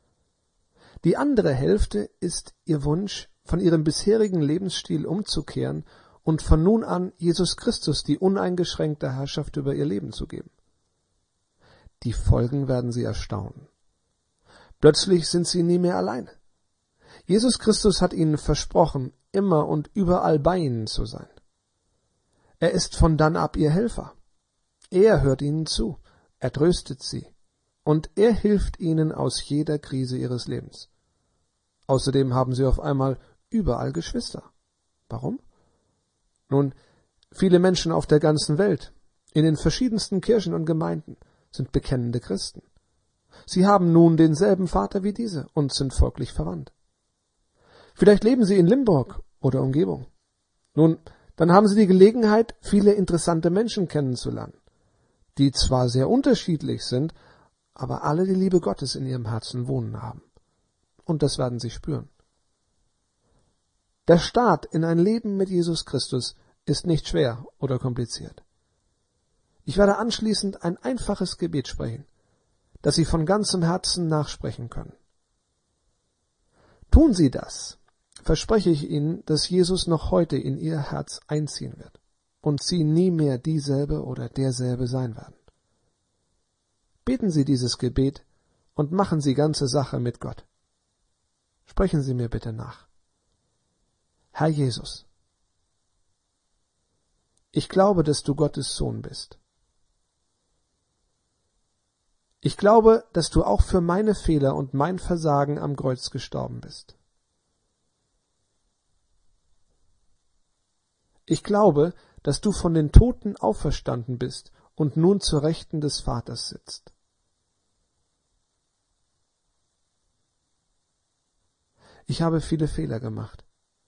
Die andere Hälfte ist ihr Wunsch, von ihrem bisherigen Lebensstil umzukehren und von nun an Jesus Christus die uneingeschränkte Herrschaft über ihr Leben zu geben. Die Folgen werden sie erstaunen. Plötzlich sind sie nie mehr alleine. Jesus Christus hat ihnen versprochen, immer und überall bei ihnen zu sein. Er ist von dann ab ihr Helfer. Er hört ihnen zu, er tröstet sie und er hilft ihnen aus jeder Krise ihres Lebens. Außerdem haben sie auf einmal überall Geschwister. Warum? Nun, viele Menschen auf der ganzen Welt, in den verschiedensten Kirchen und Gemeinden, sind bekennende Christen. Sie haben nun denselben Vater wie diese und sind folglich verwandt. Vielleicht leben sie in Limburg oder Umgebung. Nun, dann haben sie die Gelegenheit, viele interessante Menschen kennenzulernen, die zwar sehr unterschiedlich sind, aber alle die Liebe Gottes in ihrem Herzen wohnen haben. Und das werden sie spüren. Der Start in ein Leben mit Jesus Christus ist nicht schwer oder kompliziert. Ich werde anschließend ein einfaches Gebet sprechen, das Sie von ganzem Herzen nachsprechen können. Tun Sie das, verspreche ich Ihnen, dass Jesus noch heute in Ihr Herz einziehen wird und Sie nie mehr dieselbe oder derselbe sein werden. Beten Sie dieses Gebet und machen Sie ganze Sache mit Gott. Sprechen Sie mir bitte nach. Herr Jesus, ich glaube, dass du Gottes Sohn bist. Ich glaube, dass du auch für meine Fehler und mein Versagen am Kreuz gestorben bist. Ich glaube, dass du von den Toten auferstanden bist und nun zur Rechten des Vaters sitzt. Ich habe viele Fehler gemacht,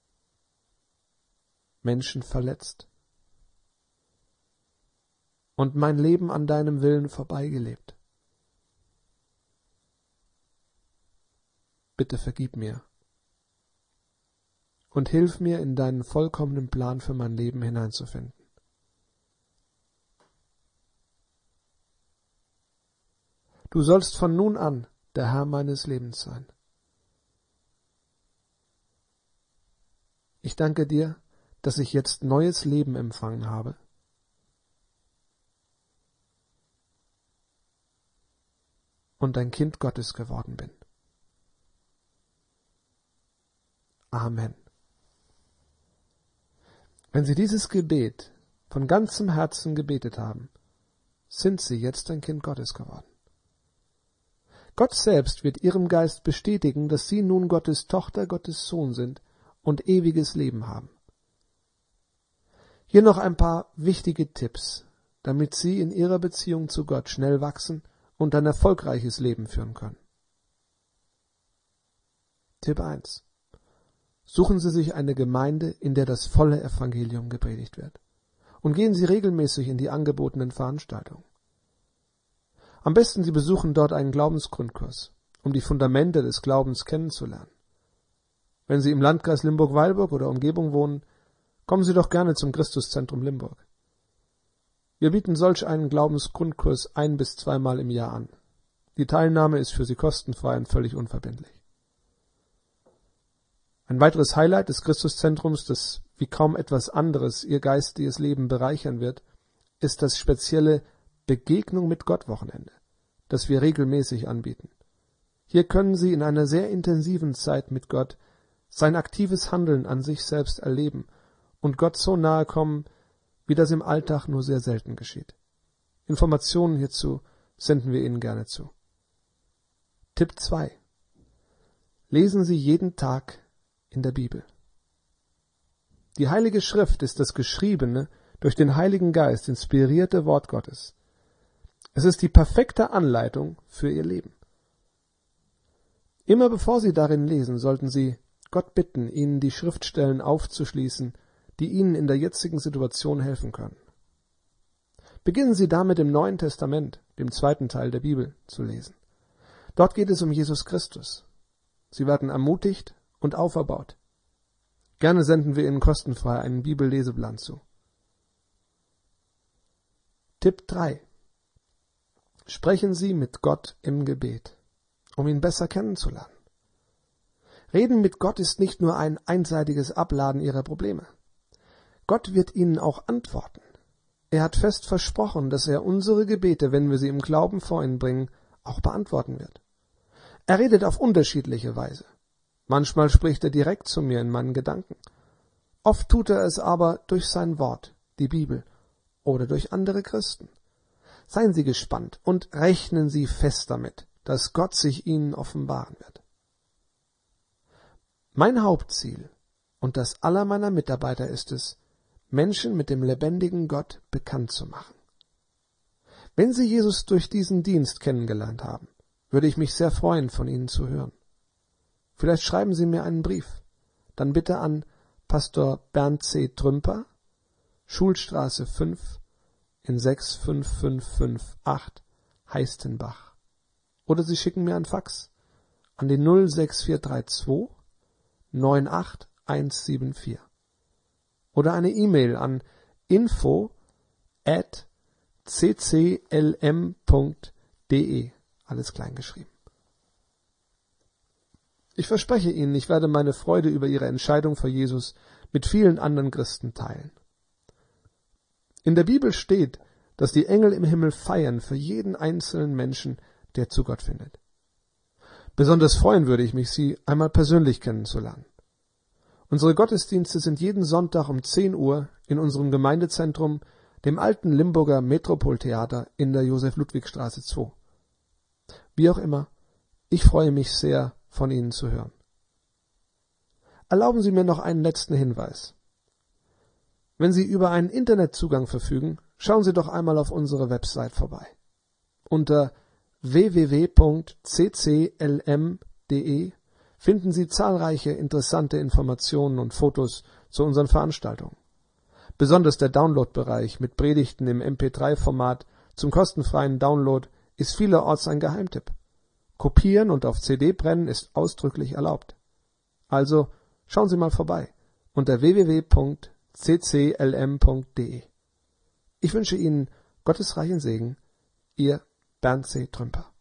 Menschen verletzt und mein Leben an deinem Willen vorbeigelebt. Bitte vergib mir und hilf mir, in deinen vollkommenen Plan für mein Leben hineinzufinden. Du sollst von nun an der Herr meines Lebens sein. Ich danke dir, dass ich jetzt neues Leben empfangen habe. Und ein Kind Gottes geworden bin. Amen. Wenn Sie dieses Gebet von ganzem Herzen gebetet haben, sind Sie jetzt ein Kind Gottes geworden. Gott selbst wird ihrem Geist bestätigen, dass sie nun Gottes Tochter, Gottes Sohn sind und ewiges Leben haben. Hier noch ein paar wichtige Tipps, damit Sie in Ihrer Beziehung zu Gott schnell wachsen und ein erfolgreiches Leben führen können. Tipp 1. Suchen Sie sich eine Gemeinde, in der das volle Evangelium gepredigt wird. Und gehen Sie regelmäßig in die angebotenen Veranstaltungen. Am besten Sie besuchen dort einen Glaubensgrundkurs, um die Fundamente des Glaubens kennenzulernen. Wenn Sie im Landkreis Limburg-Weilburg oder Umgebung wohnen, kommen Sie doch gerne zum Christuszentrum Limburg. Wir bieten solch einen Glaubensgrundkurs 1- bis 2-mal im Jahr an. Die Teilnahme ist für Sie kostenfrei und völlig unverbindlich. Ein weiteres Highlight des Christuszentrums, das wie kaum etwas anderes Ihr geistiges Leben bereichern wird, ist das spezielle Begegnung mit Gott Wochenende, das wir regelmäßig anbieten. Hier können Sie in einer sehr intensiven Zeit mit Gott sein aktives Handeln an sich selbst erleben und Gott so nahe kommen, wie das im Alltag nur sehr selten geschieht. Informationen hierzu senden wir Ihnen gerne zu. Tipp 2. Lesen Sie jeden Tag in der Bibel. Die Heilige Schrift ist das geschriebene, durch den Heiligen Geist inspirierte Wort Gottes. Es ist die perfekte Anleitung für Ihr Leben. Immer bevor Sie darin lesen, sollten Sie Gott bitten, Ihnen die Schriftstellen aufzuschließen, die Ihnen in der jetzigen Situation helfen können. Beginnen Sie damit im Neuen Testament, dem 2. Teil der Bibel, zu lesen. Dort geht es um Jesus Christus. Sie werden ermutigt und auferbaut. Gerne senden wir Ihnen kostenfrei einen Bibelleseplan zu. Tipp 3. Sprechen Sie mit Gott im Gebet, um ihn besser kennenzulernen. Reden mit Gott ist nicht nur ein einseitiges Abladen Ihrer Probleme. Gott wird Ihnen auch antworten. Er hat fest versprochen, dass er unsere Gebete, wenn wir sie im Glauben vor ihn bringen, auch beantworten wird. Er redet auf unterschiedliche Weise. Manchmal spricht er direkt zu mir in meinen Gedanken. Oft tut er es aber durch sein Wort, die Bibel, oder durch andere Christen. Seien Sie gespannt und rechnen Sie fest damit, dass Gott sich Ihnen offenbaren wird. Mein Hauptziel und das aller meiner Mitarbeiter ist es, Menschen mit dem lebendigen Gott bekannt zu machen. Wenn Sie Jesus durch diesen Dienst kennengelernt haben, würde ich mich sehr freuen, von Ihnen zu hören. Vielleicht schreiben Sie mir einen Brief, dann bitte an Pastor Bernd C. Trümper, Schulstraße 5 in 65558 Heistenbach. Oder Sie schicken mir ein Fax an die 06432 98174. Oder eine E-Mail an info@cclm.de, alles klein geschrieben. Ich verspreche Ihnen, ich werde meine Freude über Ihre Entscheidung für Jesus mit vielen anderen Christen teilen. In der Bibel steht, dass die Engel im Himmel feiern für jeden einzelnen Menschen, der zu Gott findet. Besonders freuen würde ich mich, Sie einmal persönlich kennenzulernen. Unsere Gottesdienste sind jeden Sonntag um 10 Uhr in unserem Gemeindezentrum, dem alten Limburger Metropoltheater in der Josef-Ludwig-Straße 2. Wie auch immer, ich freue mich sehr, von Ihnen zu hören. Erlauben Sie mir noch einen letzten Hinweis. Wenn Sie über einen Internetzugang verfügen, schauen Sie doch einmal auf unsere Website vorbei. Unter www.cclm.de finden Sie zahlreiche interessante Informationen und Fotos zu unseren Veranstaltungen. Besonders der Download-Bereich mit Predigten im MP3-Format zum kostenfreien Download ist vielerorts ein Geheimtipp. Kopieren und auf CD brennen ist ausdrücklich erlaubt. Also schauen Sie mal vorbei unter www.cclm.de. Ich wünsche Ihnen Gottes reichen Segen, Ihr Bernd C. Trümper.